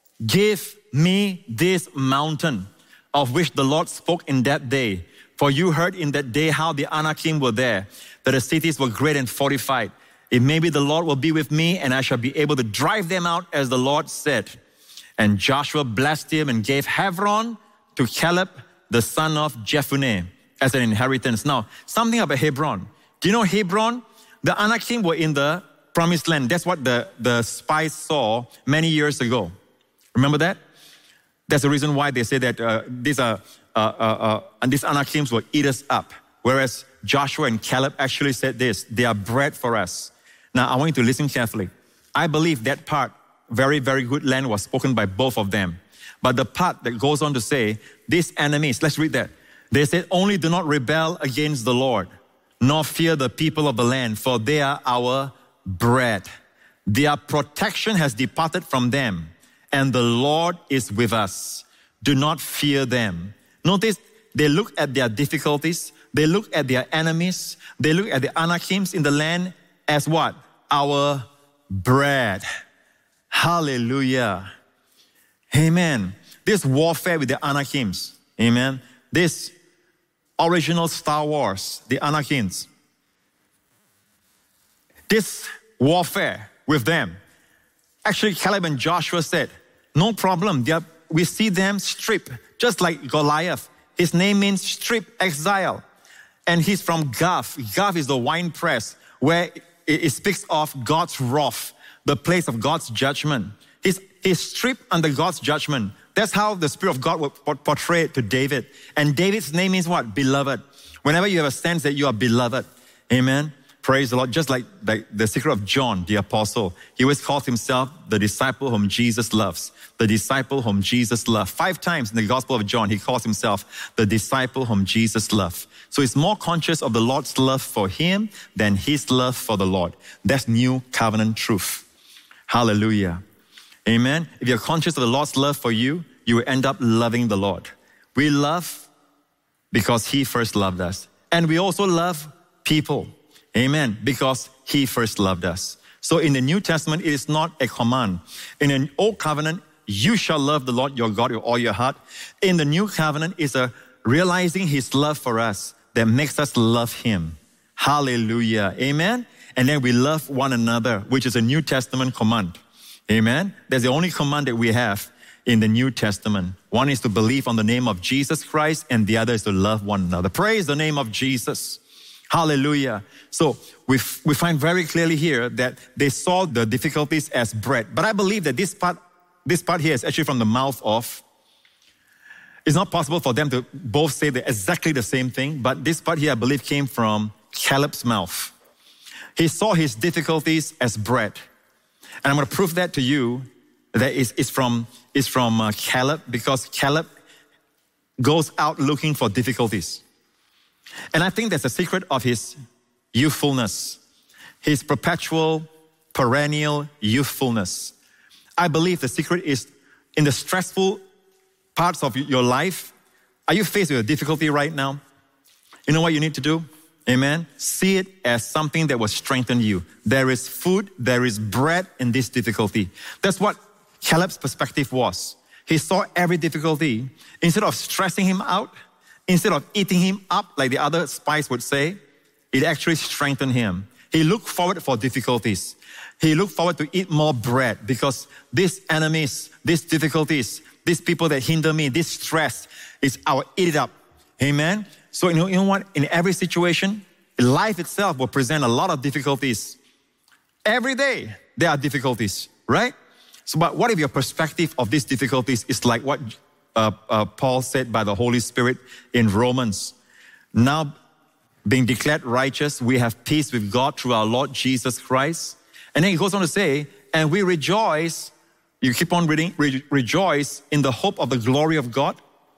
give me this mountain of which the Lord spoke in that day. For you heard in that day how the Anakim were there, that the cities were great and fortified. It may be the Lord will be with me, and I shall be able to drive them out as the Lord said. And Joshua blessed him and gave Hebron to Caleb, the son of Jephunneh, as an inheritance. Now, something about Hebron. Do you know Hebron? The Anakim were in the promised land. That's what the, the spies saw many years ago. Remember that? That's the reason why they say that uh, these are uh, uh, uh, and these Anakims will eat us up. Whereas Joshua and Caleb actually said this, they are bread for us. Now, I want you to listen carefully. I believe that part, very, very good land, was spoken by both of them. But the part that goes on to say, these enemies, let's read that. They said, only do not rebel against the Lord, nor fear the people of the land, for they are our bread. Their protection has departed from them, and the Lord is with us. Do not fear them. Notice, they look at their difficulties, they look at their enemies, they look at the Anakims in the land as what? Our bread. Hallelujah. Amen. This warfare with the Anakims, amen. This original Star Wars, the Anakims. This warfare with them. Actually, Caleb and Joshua said, no problem. Are, we see them strip, just like Goliath. His name means strip, exile. And he's from Gath. Gath is the wine press where it, it speaks of God's wrath, the place of God's judgment. He's, he's stripped under God's judgment. That's how the Spirit of God would portray it to David. And David's name means what? Beloved. Whenever you have a sense that you are beloved, amen, praise the Lord. Just like, like the secret of John, the apostle, he always calls himself the disciple whom Jesus loves. The disciple whom Jesus loved. Five times in the Gospel of John, he calls himself the disciple whom Jesus loved. So he's more conscious of the Lord's love for him than his love for the Lord. That's new covenant truth. Hallelujah. Amen. If you're conscious of the Lord's love for you, you will end up loving the Lord. We love because he first loved us. And we also love people. Amen. Because he first loved us. So in the New Testament, it is not a command. In an old covenant, you shall love the Lord your God with all your heart. In the New Covenant, it's a realizing his love for us that makes us love him. Hallelujah. Amen. And then we love one another, which is a New Testament command. Amen. That's the only command that we have in the New Testament. One is to believe on the name of Jesus Christ, and the other is to love one another. Praise the name of Jesus. Hallelujah. So we we find very clearly here that they saw the difficulties as bread. But I believe that this part, this part here is actually from the mouth of. It's not possible for them to both say the, exactly the same thing, but this part here I believe came from Caleb's mouth. He saw his difficulties as bread. And I'm going to prove that to you, that it's, it's from, it's from uh, Caleb, because Caleb goes out looking for difficulties. And I think that's the secret of his youthfulness, his perpetual perennial youthfulness. I believe the secret is in the stressful parts of your life. Are you faced with a difficulty right now? You know what you need to do? Amen. See it as something that will strengthen you. There is food, there is bread in this difficulty. That's what Caleb's perspective was. He saw every difficulty. Instead of stressing him out, instead of eating him up like the other spies would say, it actually strengthened him. He looked forward for difficulties. He looked forward to eat more bread because these enemies, these difficulties, these people that hinder me, this stress is I will eat it up. Amen. So you know, you know what? In every situation, life itself will present a lot of difficulties. Every day there are difficulties, right? So, but what if your perspective of these difficulties is like what uh, uh, Paul said by the Holy Spirit in Romans? Now, being declared righteous, we have peace with God through our Lord Jesus Christ. And then he goes on to say, and we rejoice, you keep on reading, re- rejoice in the hope of the glory of God.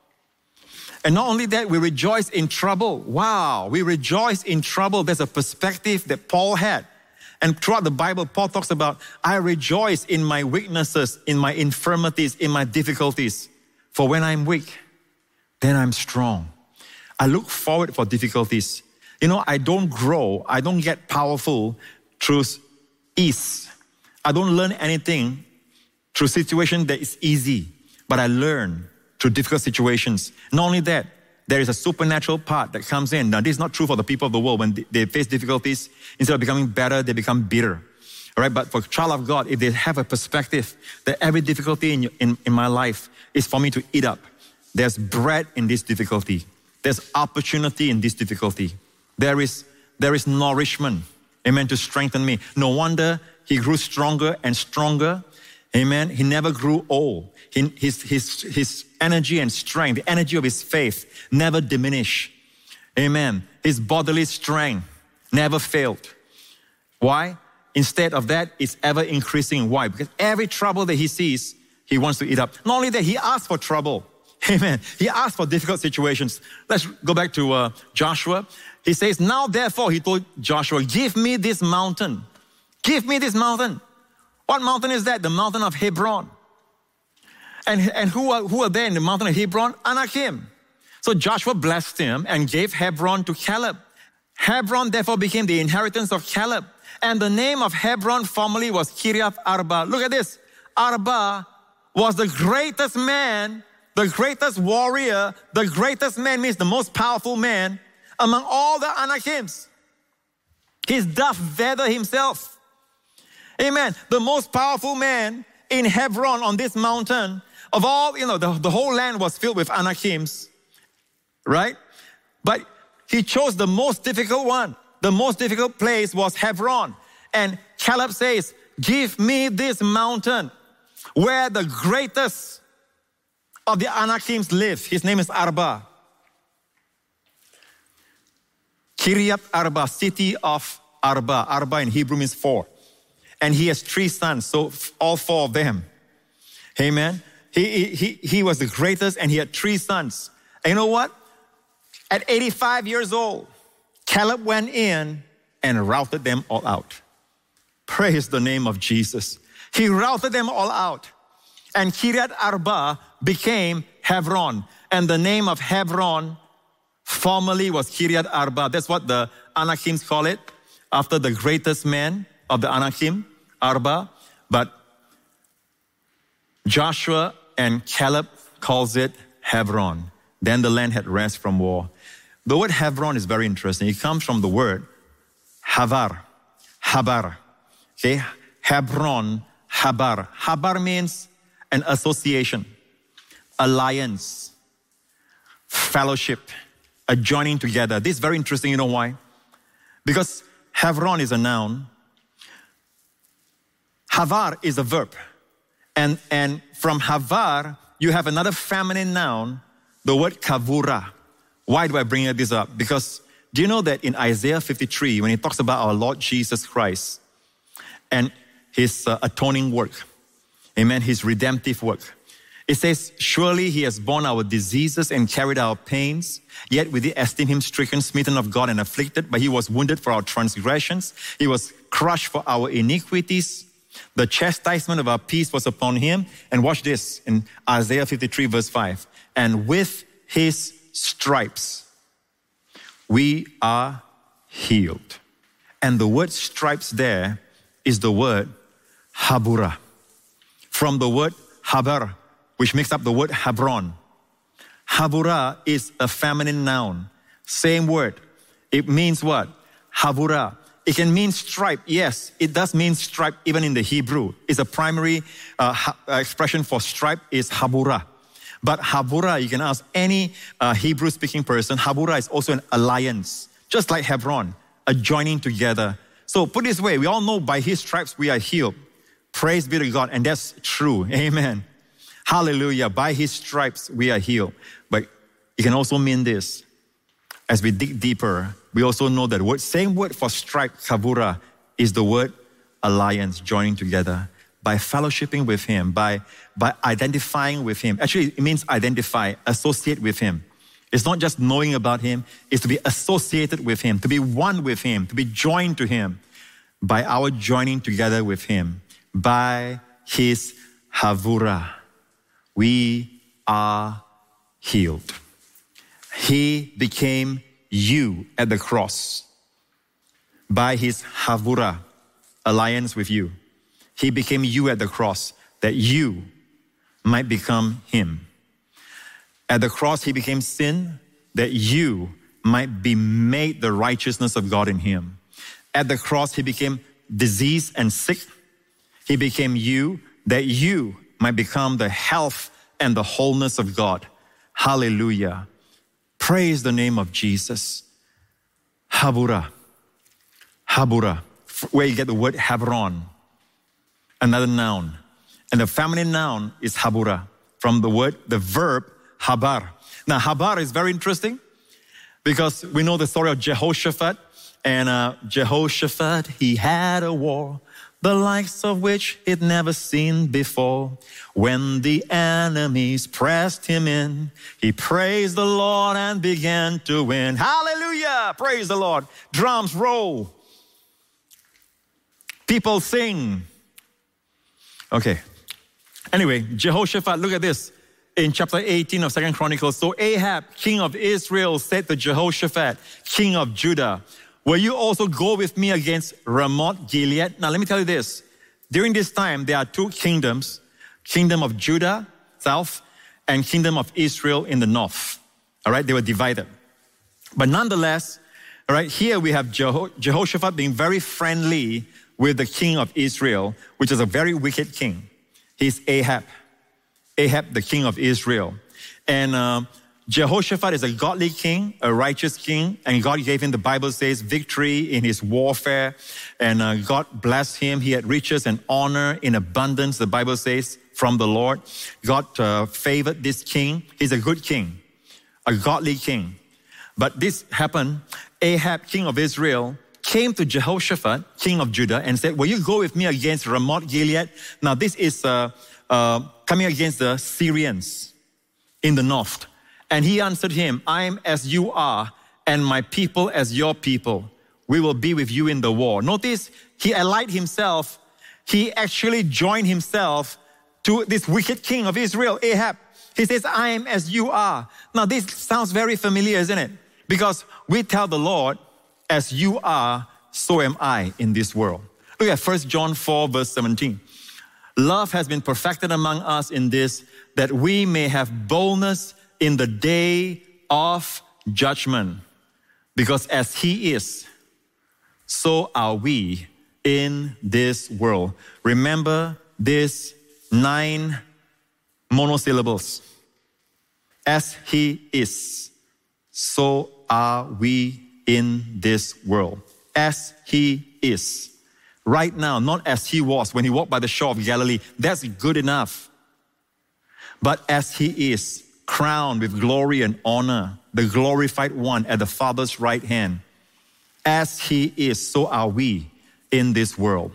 And not only that, we rejoice in trouble. Wow, we rejoice in trouble. There's a perspective that Paul had. And throughout the Bible, Paul talks about, I rejoice in my weaknesses, in my infirmities, in my difficulties. For when I'm weak, then I'm strong. I look forward for difficulties. You know, I don't grow, I don't get powerful through ease. I don't learn anything through situations that is easy, but I learn through difficult situations. Not only that, there is a supernatural part that comes in. Now, this is not true for the people of the world. When they face difficulties, instead of becoming better, they become bitter. All right, but for a child of God, if they have a perspective that every difficulty in, in, in my life is for me to eat up, there's bread in this difficulty. There's opportunity in this difficulty. There is, there is nourishment, amen, to strengthen me. No wonder he grew stronger and stronger. Amen. He never grew old. He, his, his, his energy and strength, the energy of his faith never diminished. Amen. His bodily strength never failed. Why? Instead of that, it's ever increasing. Why? Because every trouble that he sees, he wants to eat up. Not only that, he asked for trouble. Amen. He asked for difficult situations. Let's go back to uh, Joshua. He says, now therefore, he told Joshua, give me this mountain. Give me this mountain. What mountain is that? The mountain of Hebron. And, and who, are, who are there in the mountain of Hebron? Anakim. So Joshua blessed him and gave Hebron to Caleb. Hebron therefore became the inheritance of Caleb. And the name of Hebron formerly was Kiriath Arba. Look at this. Arba was the greatest man, the greatest warrior, the greatest man means the most powerful man among all the Anakims. He's Darth Vader himself. Amen. The most powerful man in Hebron on this mountain of all, you know, the, the whole land was filled with Anakims, right? But he chose the most difficult one. The most difficult place was Hebron. And Caleb says, give me this mountain where the greatest of the Anakims live. His name is Arba. Kiriath Arba, city of Arba. Arba in Hebrew means four. And he has three sons, so all four of them. Amen. He, he, he was the greatest and he had three sons. And you know what? At eighty-five years old, Caleb went in and routed them all out. Praise the name of Jesus. He routed them all out. And Kiriath Arba became Hebron. And the name of Hebron formerly was Kiriath Arba. That's what the Anakims call it, after the greatest man of the Anakim, Arba. But Joshua and Caleb calls it Hebron. Then the land had rest from war. The word Hebron is very interesting. It comes from the word Havar, Habar. Okay, Hebron, Habar. Habar means an association, alliance, fellowship, a joining together. This is very interesting. You know why? Because Hebron is a noun. Havar is a verb. And, and from Havar, you have another feminine noun, the word Kavura. Why do I bring this up? Because do you know that in Isaiah fifty-three, when he talks about our Lord Jesus Christ and his uh, atoning work, amen, his redemptive work, it says, surely he has borne our diseases and carried our pains, yet we did esteem him stricken, smitten of God and afflicted, but he was wounded for our transgressions. He was crushed for our iniquities. The chastisement of our peace was upon him. And watch this in Isaiah fifty-three verse five. And with his stripes, we are healed. And the word stripes there is the word habura. From the word habar, which makes up the word Hebron. Habura is a feminine noun. Same word. It means what? Habura. It can mean stripe. Yes, it does mean stripe even in the Hebrew. It's a primary uh, ha- expression for stripe is habura. But habura, you can ask any uh, Hebrew-speaking person, habura is also an alliance. Just like Hebron, a joining together. So put it this way, we all know by his stripes we are healed. Praise be to God, and that's true. Amen. Hallelujah. By his stripes we are healed. But it can also mean this. As we dig deeper, we also know that word, same word for stripe, habura, is the word alliance, joining together. By fellowshipping with him, by, by identifying with him. Actually, it means identify, associate with him. It's not just knowing about him, it's to be associated with him, to be one with him, to be joined to him. By our joining together with him, by his havura, we are healed. He became you at the cross. By his havura, alliance with you. He became you at the cross, that you might become him. At the cross, he became sin, that you might be made the righteousness of God in him. At the cross, he became diseased and sick. He became you, that you might become the health and the wholeness of God. Hallelujah. Praise the name of Jesus. Habura. Habura, where you get the word Hebron. Another noun. And the feminine noun is habura, from the word, the verb, habar. Now, habar is very interesting because we know the story of Jehoshaphat. And uh, Jehoshaphat, he had a war, the likes of which he'd never seen before. When the enemies pressed him in, he praised the Lord and began to win. Hallelujah! Praise the Lord. Drums roll. People sing. Okay. Anyway, Jehoshaphat, look at this. In chapter eighteen of Second Chronicles, so Ahab, king of Israel, said to Jehoshaphat, king of Judah, will you also go with me against Ramoth Gilead? Now let me tell you this. During this time, there are two kingdoms, kingdom of Judah, south, and kingdom of Israel in the north. All right, they were divided. But nonetheless, all right, here we have Jeho- Jehoshaphat being very friendly with the king of Israel, which is a very wicked king. He's Ahab. Ahab, the king of Israel. And uh, Jehoshaphat is a godly king, a righteous king, and God gave him, the Bible says, victory in his warfare. And uh, God blessed him. He had riches and honor in abundance, the Bible says, from the Lord. God uh, favored this king. He's a good king, a godly king. But this happened. Ahab, king of Israel, came to Jehoshaphat, king of Judah, and said, will you go with me against Ramoth Gilead? Now this is uh, uh, coming against the Syrians in the north. And he answered him, I am as you are, and my people as your people. We will be with you in the war. Notice, he allied himself. He actually joined himself to this wicked king of Israel, Ahab. He says, I am as you are. Now this sounds very familiar, isn't it? Because we tell the Lord, as you are, so am I in this world. Look at First John four verse seventeen. Love has been perfected among us in this, that we may have boldness in the day of judgment. Because as he is, so are we in this world. Remember these nine monosyllables. As he is, so are we in this world. As he is. Right now, not as he was when he walked by the shore of Galilee. That's good enough. But as he is, crowned with glory and honor, the glorified one at the Father's right hand. As he is, so are we in this world.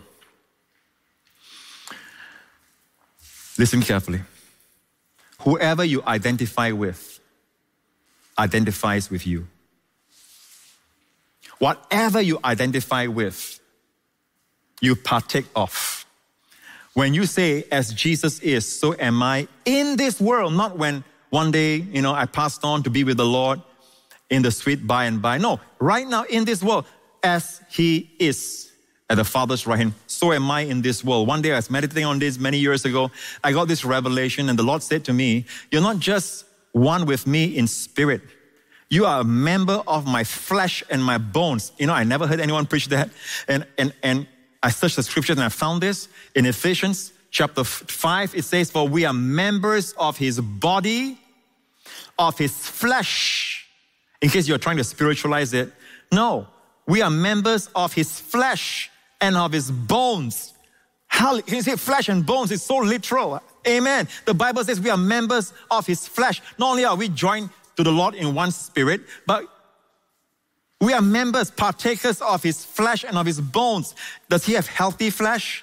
Listen carefully. Whoever you identify with, identifies with you. Whatever you identify with, you partake of. When you say, as Jesus is, so am I in this world, not when one day, you know, I passed on to be with the Lord in the sweet by and by. No, right now in this world, as he is at the Father's right hand, so am I in this world. One day I was meditating on this many years ago. I got this revelation and the Lord said to me, you're not just one with me in spirit. You are a member of my flesh and my bones. You know, I never heard anyone preach that. And, and, and I searched the scriptures and I found this in Ephesians chapter five. It says, for we are members of his body, of his flesh. In case you're trying to spiritualize it. No, we are members of his flesh and of his bones. How can you say flesh and bones? It's so literal. Amen. The Bible says we are members of his flesh. Not only are we joined to the Lord in one spirit, but we are members, partakers of his flesh and of his bones. Does he have healthy flesh?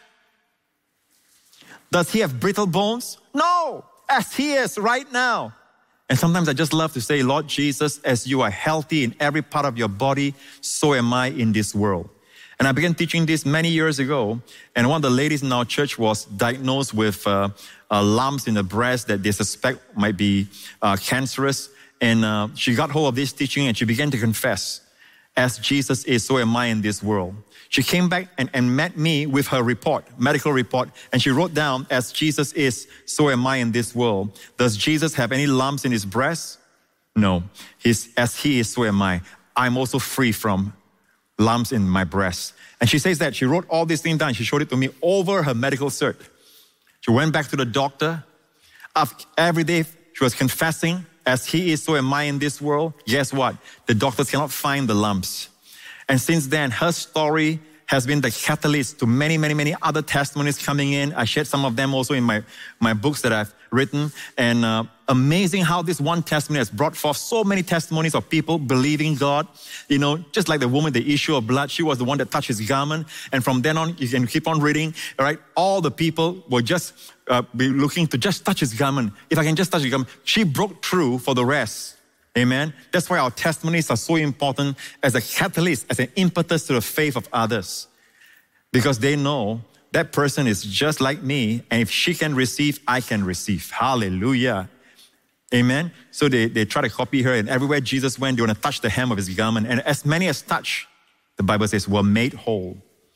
Does he have brittle bones? No, as he is right now. And sometimes I just love to say, Lord Jesus, as you are healthy in every part of your body, so am I in this world. And I began teaching this many years ago. And one of the ladies in our church was diagnosed with uh, uh, lumps in the breast that they suspect might be uh, cancerous. And uh, she got hold of this teaching and she began to confess, as Jesus is, so am I in this world. She came back and, and met me with her report, medical report, and she wrote down, as Jesus is, so am I in this world. Does Jesus have any lumps in his breast? No. He's, as he is, so am I. I'm also free from lumps in my breast. And she says that she wrote all these things down. She showed it to me over her medical cert. She went back to the doctor. Every day she was confessing, as he is, so am I in this world. Guess what? The doctors cannot find the lumps. And since then, her story has been the catalyst to many, many, many other testimonies coming in. I shared some of them also in my, my books that I've written. And uh, amazing how this one testimony has brought forth so many testimonies of people believing God. You know, just like the woman, the issue of blood, she was the one that touched his garment. And from then on, you can keep on reading, all right? All the people were just uh, be looking to just touch his garment. If I can just touch his garment, she broke through for the rest. Amen. That's why our testimonies are so important as a catalyst, as an impetus to the faith of others. Because they know that person is just like me, and if she can receive, I can receive. Hallelujah. Amen. So they, they try to copy her, and everywhere Jesus went, they want to touch the hem of his garment. And as many as touch, the Bible says, were made whole.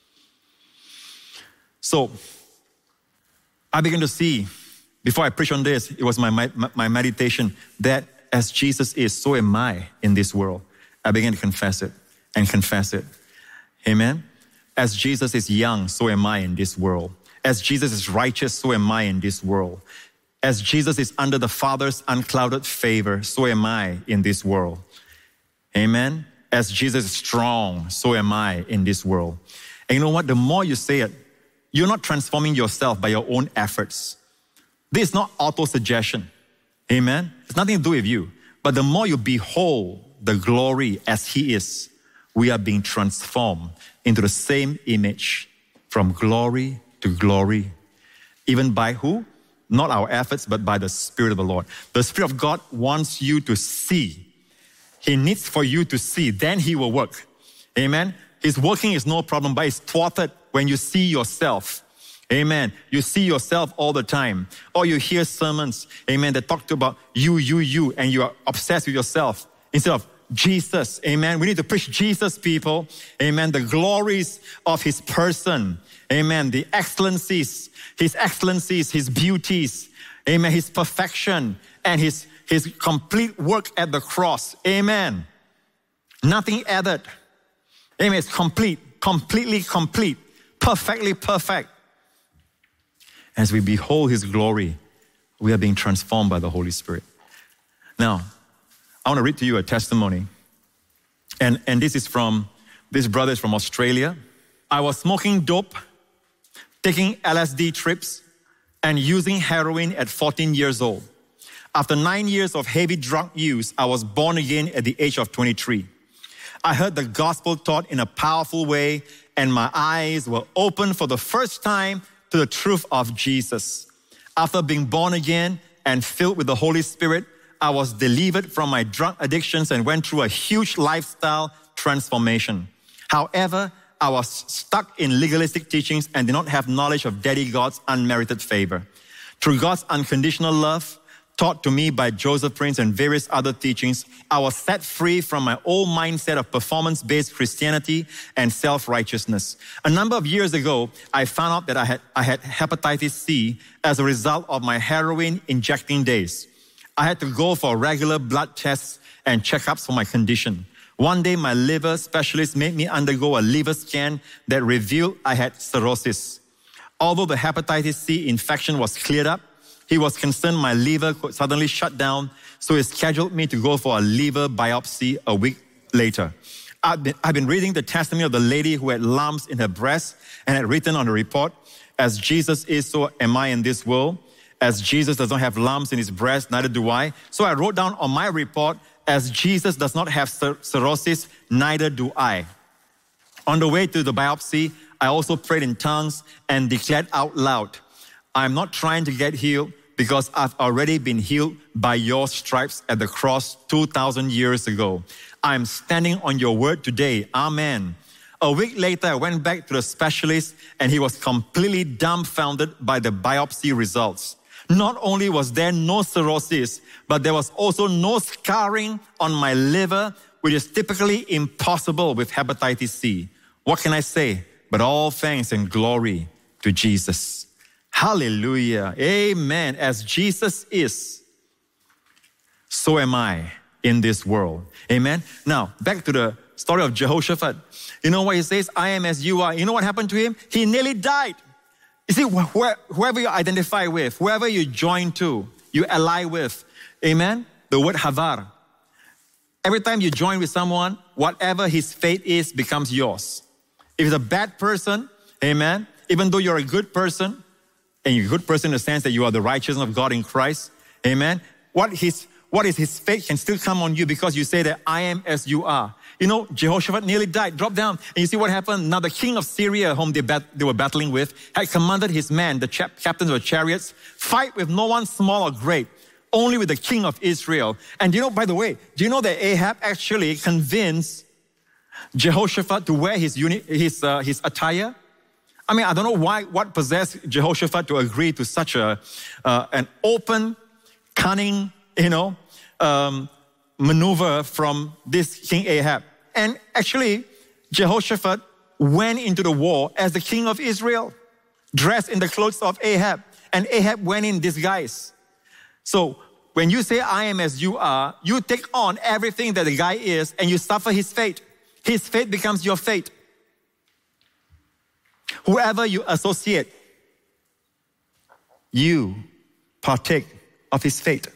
So I began to see, before I preach on this, it was my, my, my meditation, that as Jesus is, so am I in this world. I began to confess it and confess it. Amen. As Jesus is young, so am I in this world. As Jesus is righteous, so am I in this world. As Jesus is under the Father's unclouded favor, so am I in this world. Amen. As Jesus is strong, so am I in this world. And you know what? The more you say it, you're not transforming yourself by your own efforts. This is not auto-suggestion. Amen. It's nothing to do with you. But the more you behold the glory as he is, we are being transformed into the same image from glory to glory. Even by who? Not our efforts, but by the Spirit of the Lord. The Spirit of God wants you to see. He needs for you to see. Then he will work. Amen. His working is no problem, but it's thwarted when you see yourself. Amen. You see yourself all the time. Or you hear sermons, amen, that talk about you, you, you, and you are obsessed with yourself instead of Jesus. Amen. We need to preach Jesus, people. Amen. The glories of his person. Amen. The excellencies, his excellencies, his beauties. Amen. His perfection and his, his complete work at the cross. Amen. Nothing added. Amen. It's complete, completely complete, perfectly perfect. As we behold his glory, we are being transformed by the Holy Spirit. Now, I want to read to you a testimony. And, and this is from, this brother is from Australia. I was smoking dope, taking L S D trips, and using heroin at fourteen years old. After nine years of heavy drug use, I was born again at the age of twenty-three. I heard the gospel taught in a powerful way, and my eyes were opened for the first time to the truth of Jesus. After being born again and filled with the Holy Spirit, I was delivered from my drug addictions and went through a huge lifestyle transformation. However, I was stuck in legalistic teachings and did not have knowledge of Daddy God's unmerited favor. Through God's unconditional love, taught to me by Joseph Prince and various other teachings, I was set free from my old mindset of performance-based Christianity and self-righteousness. A number of years ago, I found out that I had, I had hepatitis C as a result of my heroin injecting days. I had to go for regular blood tests and checkups for my condition. One day, my liver specialist made me undergo a liver scan that revealed I had cirrhosis. Although the hepatitis C infection was cleared up, he was concerned my liver could suddenly shut down, so he scheduled me to go for a liver biopsy a week later. I've been, I've been reading the testimony of the lady who had lumps in her breast and had written on the report, "As Jesus is, so am I in this world. As Jesus does not have lumps in his breast, neither do I." So I wrote down on my report, "As Jesus does not have cir- cirrhosis, neither do I." On the way to the biopsy, I also prayed in tongues and declared out loud, "I'm not trying to get healed because I've already been healed by your stripes at the cross two thousand years ago. I'm standing on your word today. Amen." A week later, I went back to the specialist and he was completely dumbfounded by the biopsy results. Not only was there no cirrhosis, but there was also no scarring on my liver, which is typically impossible with hepatitis C. What can I say? But all thanks and glory to Jesus. Hallelujah. Amen. As Jesus is, so am I in this world. Amen. Now, back to the story of Jehoshaphat. You know what he says? "I am as you are." You know what happened to him? He nearly died. You see, wh- whoever you identify with, whoever you join to, you ally with, amen? The word havar. Every time you join with someone, whatever his fate is becomes yours. If he's a bad person, amen, even though you're a good person, and you're a good person in the sense that you are the righteousness of God in Christ, amen, what his what is his fate can still come on you because you say that "I am as you are." You know, Jehoshaphat nearly died, dropped down. And you see what happened? Now the king of Syria, whom they, bat- they were battling with, had commanded his men, the cha- captains of the chariots, fight with no one small or great, only with the king of Israel. And you know, by the way, do you know that Ahab actually convinced Jehoshaphat to wear his, uni- his, uh, his attire? I mean, I don't know why, what possessed Jehoshaphat to agree to such a, uh, an open, cunning, you know, um, maneuver from this King Ahab. And actually, Jehoshaphat went into the war as the king of Israel, dressed in the clothes of Ahab. And Ahab went in disguise. So when you say "I am as you are," you take on everything that the guy is and you suffer his fate. His fate becomes your fate. Whoever you associate, you partake of his fate.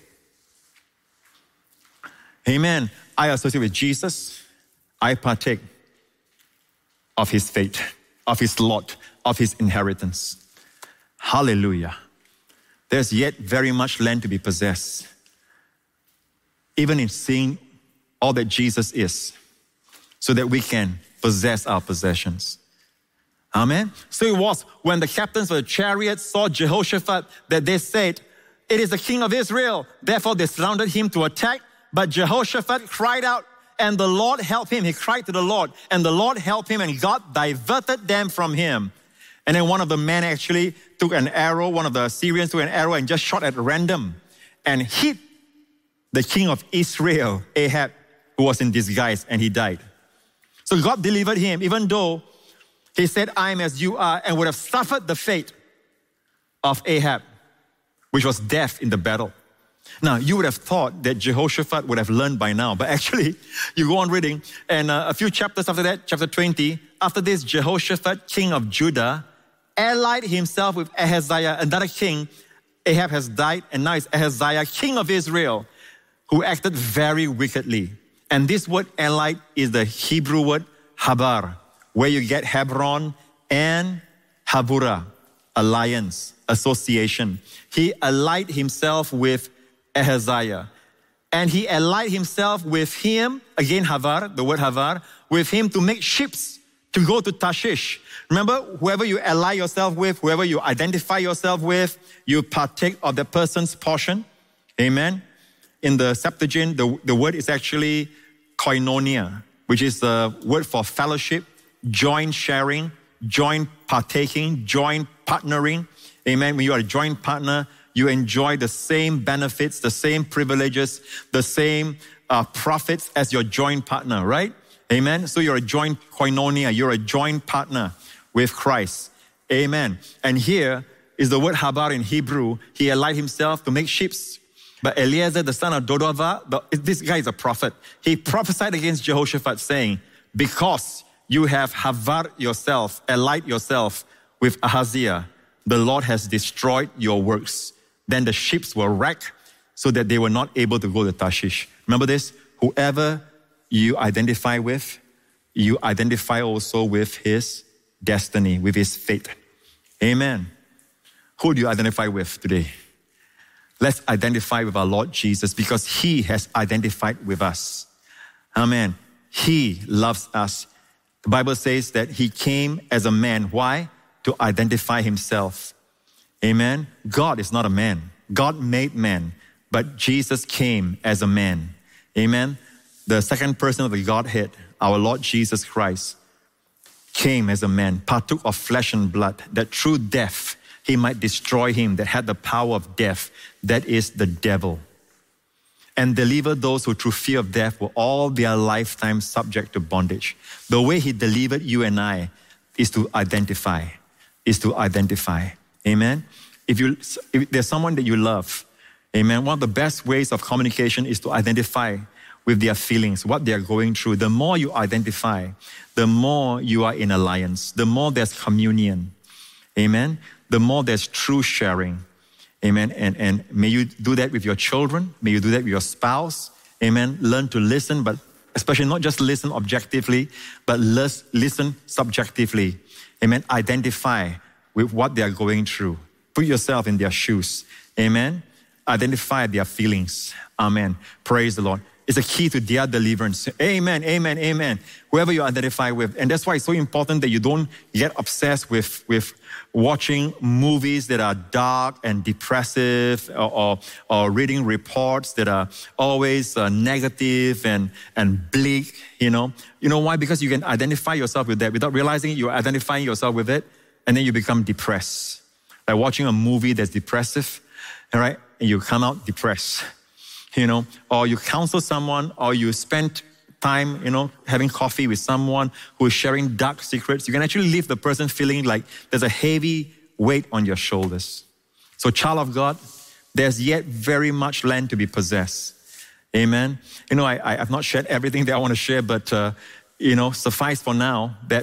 Amen. I associate with Jesus. I partake of his fate, of his lot, of his inheritance. Hallelujah. There's yet very much land to be possessed. Even in seeing all that Jesus is, so that we can possess our possessions. Amen. So it was when the captains of the chariots saw Jehoshaphat that they said, "It is the king of Israel." Therefore they surrounded him to attack. But Jehoshaphat cried out, and the Lord helped him. He cried to the Lord, and the Lord helped him, and God diverted them from him. And then one of the men actually took an arrow, one of the Syrians took an arrow and just shot at random and hit the king of Israel, Ahab, who was in disguise, and he died. So God delivered him, even though he said, "I am as you are," and would have suffered the fate of Ahab, which was death in the battle. Now, you would have thought that Jehoshaphat would have learned by now, but actually, you go on reading, and uh, a few chapters after that, chapter twenty, after this, Jehoshaphat, king of Judah, allied himself with Ahaziah, another king. Ahab has died, and now it's Ahaziah, king of Israel, who acted very wickedly. And this word allied is the Hebrew word habar, where you get Hebron and Habura, alliance, association. He allied himself with Ahaziah. And he allied himself with him, again Havar, the word Havar, with him to make ships to go to Tarshish. Remember, whoever you ally yourself with, whoever you identify yourself with, you partake of the person's portion. Amen. In the Septuagint, the, the word is actually koinonia, which is the word for fellowship joint sharing, joint partaking, joint partnering. Amen. When you are a joint partner, you enjoy the same benefits, the same privileges, the same uh, profits as your joint partner, right? Amen. So you're a joint koinonia. You're a joint partner with Christ. Amen. And here is the word habar in Hebrew. He allied himself to make ships. But Eliezer, the son of Dodova, the, this guy is a prophet. He prophesied against Jehoshaphat saying, because you have havar yourself, allied yourself with Ahaziah, the Lord has destroyed your works. Then the ships were wrecked so that they were not able to go to Tarshish. Remember this? Whoever you identify with, you identify also with his destiny, with his fate. Amen. Who do you identify with today? Let's identify with our Lord Jesus because he has identified with us. Amen. He loves us. The Bible says that he came as a man. Why? To identify himself. Amen. God is not a man. God made man, but Jesus came as a man. Amen. The second person of the Godhead, our Lord Jesus Christ, came as a man, partook of flesh and blood, that through death, he might destroy him that had the power of death, that is the devil, and deliver those who through fear of death were all their lifetime subject to bondage. The way he delivered you and I is to identify, is to identify. Amen? If, you, if there's someone that you love, amen, one of the best ways of communication is to identify with their feelings, what they're going through. The more you identify, the more you are in alliance, the more there's communion. Amen? The more there's true sharing. Amen. And, and may you do that with your children. May you do that with your spouse. Amen. Learn to listen, but especially not just listen objectively, but listen subjectively. Amen. Identify with what they are going through. Put yourself in their shoes. Amen. Identify their feelings. Amen. Praise the Lord. It's a key to their deliverance. Amen, amen, amen. Whoever you identify with. And that's why it's so important that you don't get obsessed with, with watching movies that are dark and depressive, or, or, or reading reports that are always uh, negative and, and bleak, you know. You know why? Because you can identify yourself with that. Without realizing it, you're identifying yourself with it, and then you become depressed. Like watching a movie that's depressive, all right, and you come out depressed. You know, or you counsel someone, or you spend time, you know, having coffee with someone who is sharing dark secrets, you can actually leave the person feeling like there's a heavy weight on your shoulders. So, child of God, there's yet very much land to be possessed. Amen. You know, I, I have not shared everything that I want to share, but, uh, you know, suffice for now that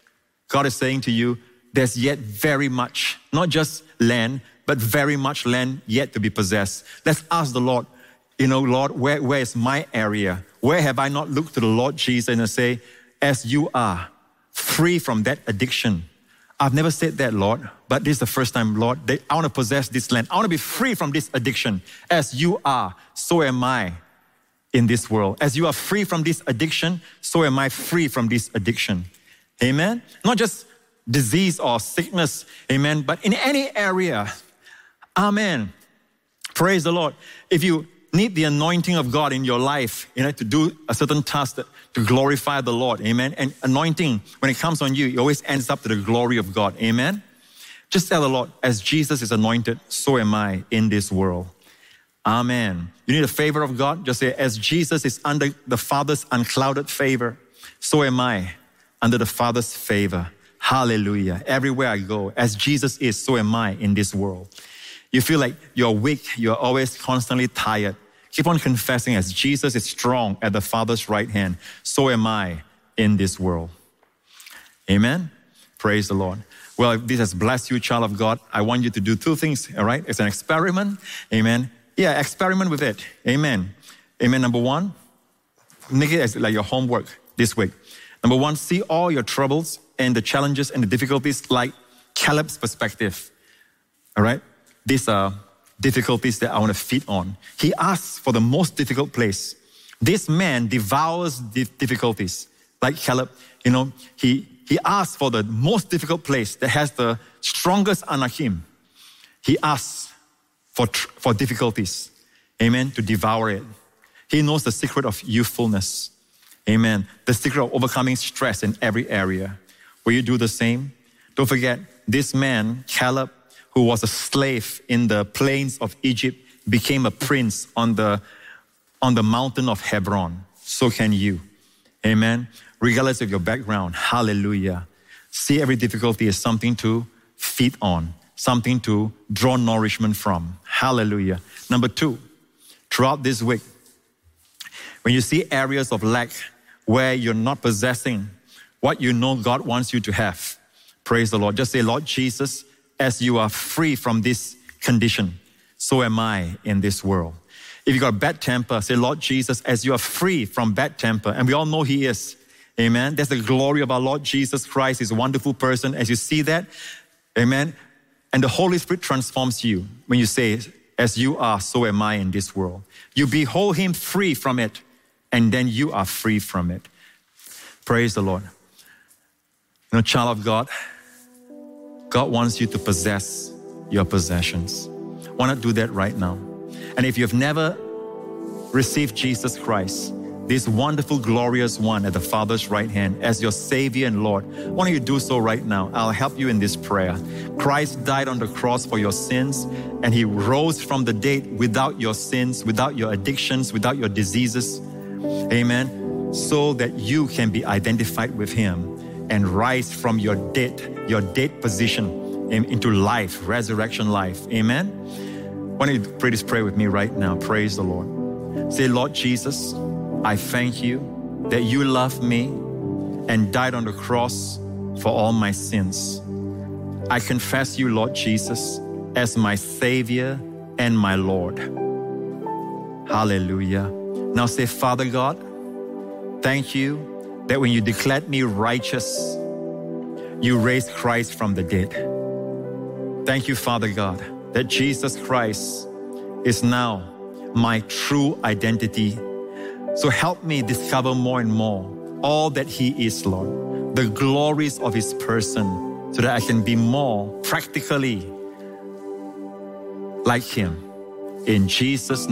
God is saying to you, there's yet very much, not just land, but very much land yet to be possessed. Let's ask the Lord, you know, Lord, where, where is my area? Where have I not looked to the Lord Jesus and say, as you are, free from that addiction? I've never said that, Lord, but this is the first time, Lord, that I want to possess this land. I want to be free from this addiction. As you are, so am I in this world. As you are free from this addiction, so am I free from this addiction. Amen? Not just disease or sickness, amen, but in any area. Amen. Praise the Lord. If you need the anointing of God in your life, you know, to do a certain task that, to glorify the Lord, amen. And anointing, when it comes on you, it always ends up to the glory of God, amen. Just tell the Lord, as Jesus is anointed, so am I in this world, amen. You need a favor of God? Just say, as Jesus is under the Father's unclouded favor, so am I under the Father's favor. Hallelujah. Everywhere I go, as Jesus is, so am I in this world. You feel like you're weak, you're always constantly tired. Keep on confessing, as Jesus is strong at the Father's right hand, so am I in this world. Amen? Praise the Lord. Well, if this has blessed you, child of God, I want you to do two things, all right? It's an experiment, amen? Yeah, experiment with it, amen. Amen, number one, make it as like your homework this week. Number one, see all your troubles and the challenges and the difficulties like Caleb's perspective, all right? These are difficulties that I want to feed on. He asks for the most difficult place. This man devours the difficulties. Like Caleb, you know, he, he asks for the most difficult place that has the strongest Anakim. He asks for, for difficulties, amen, to devour it. He knows the secret of youthfulness, amen, the secret of overcoming stress in every area. Will you do the same? Don't forget, this man, Caleb, who was a slave in the plains of Egypt, became a prince on the, on the mountain of Hebron. So can you. Amen. Regardless of your background. Hallelujah. See every difficulty as something to feed on, something to draw nourishment from. Hallelujah. Number two, throughout this week, when you see areas of lack where you're not possessing what you know God wants you to have, praise the Lord. Just say, Lord Jesus, as you are free from this condition, so am I in this world. If you got a bad temper, say, Lord Jesus, as you are free from bad temper, and we all know He is. Amen. That's the glory of our Lord Jesus Christ. He's a wonderful person. As you see that, amen. And the Holy Spirit transforms you when you say, as you are, so am I in this world. You behold Him free from it, and then you are free from it. Praise the Lord. You know, child of God, God wants you to possess your possessions. Why not do that right now? And if you've never received Jesus Christ, this wonderful, glorious one at the Father's right hand as your Savior and Lord, why don't you do so right now? I'll help you in this prayer. Christ died on the cross for your sins, and He rose from the dead without your sins, without your addictions, without your diseases. Amen. So that you can be identified with Him and rise from your dead, your dead position into life, resurrection life. Amen. Why don't you pray this prayer with me right now? Praise the Lord. Say, Lord Jesus, I thank you that you loved me and died on the cross for all my sins. I confess you, Lord Jesus, as my Savior and my Lord. Hallelujah. Now say, Father God, thank you that when you declared me righteous, you raised Christ from the dead. Thank you, Father God, that Jesus Christ is now my true identity. So help me discover more and more all that He is, Lord, the glories of His person, so that I can be more practically like Him. In Jesus'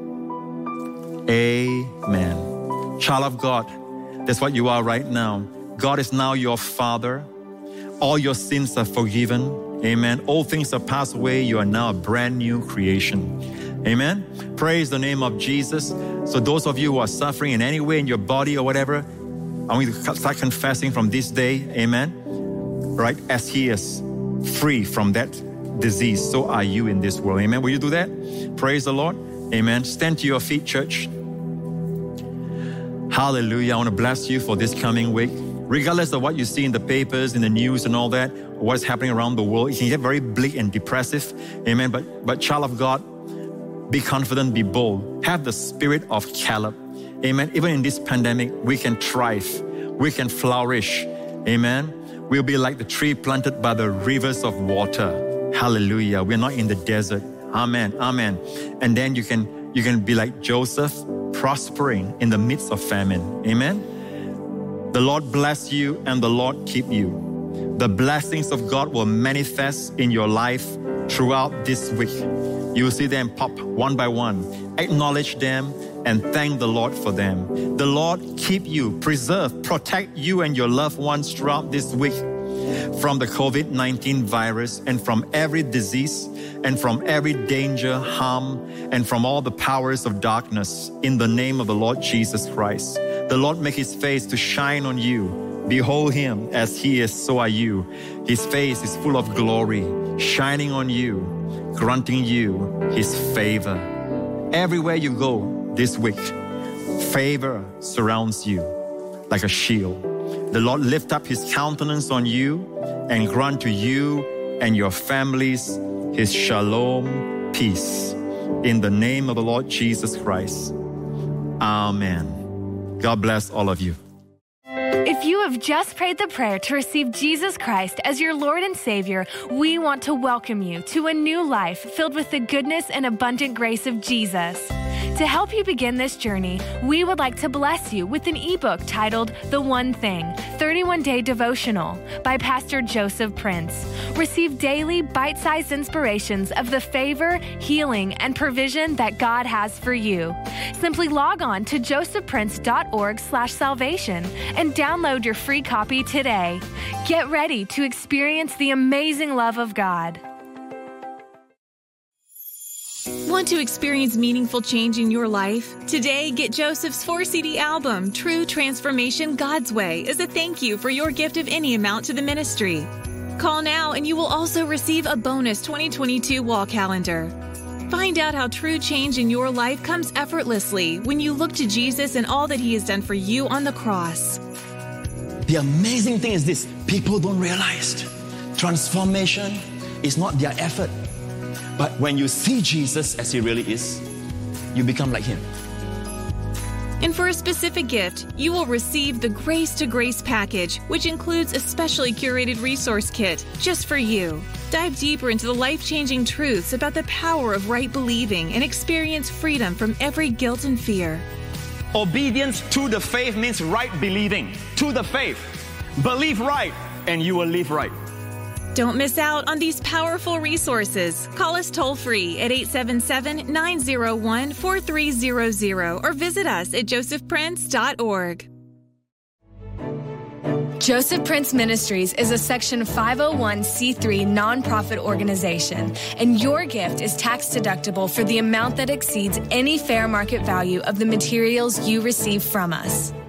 name, amen. Child of God, that's what you are right now. God is now your Father. All your sins are forgiven. Amen. All things are passed away. You are now a brand new creation. Amen. Praise the name of Jesus. So those of you who are suffering in any way in your body or whatever, I want you to start confessing from this day. Amen. Right? As He is free from that disease, so are you in this world. Amen. Will you do that? Praise the Lord. Amen. Stand to your feet, church. Hallelujah. I want to bless you for this coming week. Regardless of what you see in the papers, in the news and all that, what's happening around the world, it can get very bleak and depressive. Amen. But, but child of God, be confident, be bold. Have the spirit of Caleb. Amen. Even in this pandemic, we can thrive. We can flourish. Amen. We'll be like the tree planted by the rivers of water. Hallelujah. We're not in the desert. Amen. Amen. And then you can, you can be like Joseph, prospering in the midst of famine. Amen. The Lord bless you and the Lord keep you. The blessings of God will manifest in your life throughout this week. You will see them pop one by one. Acknowledge them and thank the Lord for them. The Lord keep you, preserve, protect you and your loved ones throughout this week from the COVID nineteen virus and from every disease and from every danger, harm, and from all the powers of darkness in the name of the Lord Jesus Christ. The Lord make His face to shine on you. Behold Him as He is, so are you. His face is full of glory, shining on you, granting you His favor. Everywhere you go this week, favor surrounds you like a shield. The Lord lift up His countenance on you and grant to you and your families His shalom, peace. In the name of the Lord Jesus Christ. Amen. God bless all of you. If you have just prayed the prayer to receive Jesus Christ as your Lord and Savior, we want to welcome you to a new life filled with the goodness and abundant grace of Jesus. To help you begin this journey, we would like to bless you with an ebook titled The One Thing, thirty-one day Devotional by Pastor Joseph Prince. Receive daily bite-sized inspirations of the favor, healing, and provision that God has for you. Simply log on to josephprince.org slash salvation and download your free copy today. Get ready to experience the amazing love of God. Want to experience meaningful change in your life? Today, get Joseph's four C D album, True Transformation God's Way, as a thank you for your gift of any amount to the ministry. Call now and you will also receive a bonus twenty twenty-two wall calendar. Find out how true change in your life comes effortlessly when you look to Jesus and all that He has done for you on the cross. The amazing thing is this: people don't realize transformation is not their effort. But when you see Jesus as He really is, you become like Him. And for a specific gift, you will receive the Grace to Grace package, which includes a specially curated resource kit just for you. Dive deeper into the life-changing truths about the power of right believing and experience freedom from every guilt and fear. Obedience to the faith means right believing. To the faith. Believe right, and you will live right. Don't miss out on these powerful resources. Call us toll-free at eight seven seven, nine zero one, four three zero zero or visit us at joseph prince dot org. Joseph Prince Ministries is a Section five oh one c three nonprofit organization, and your gift is tax deductible for the amount that exceeds any fair market value of the materials you receive from us.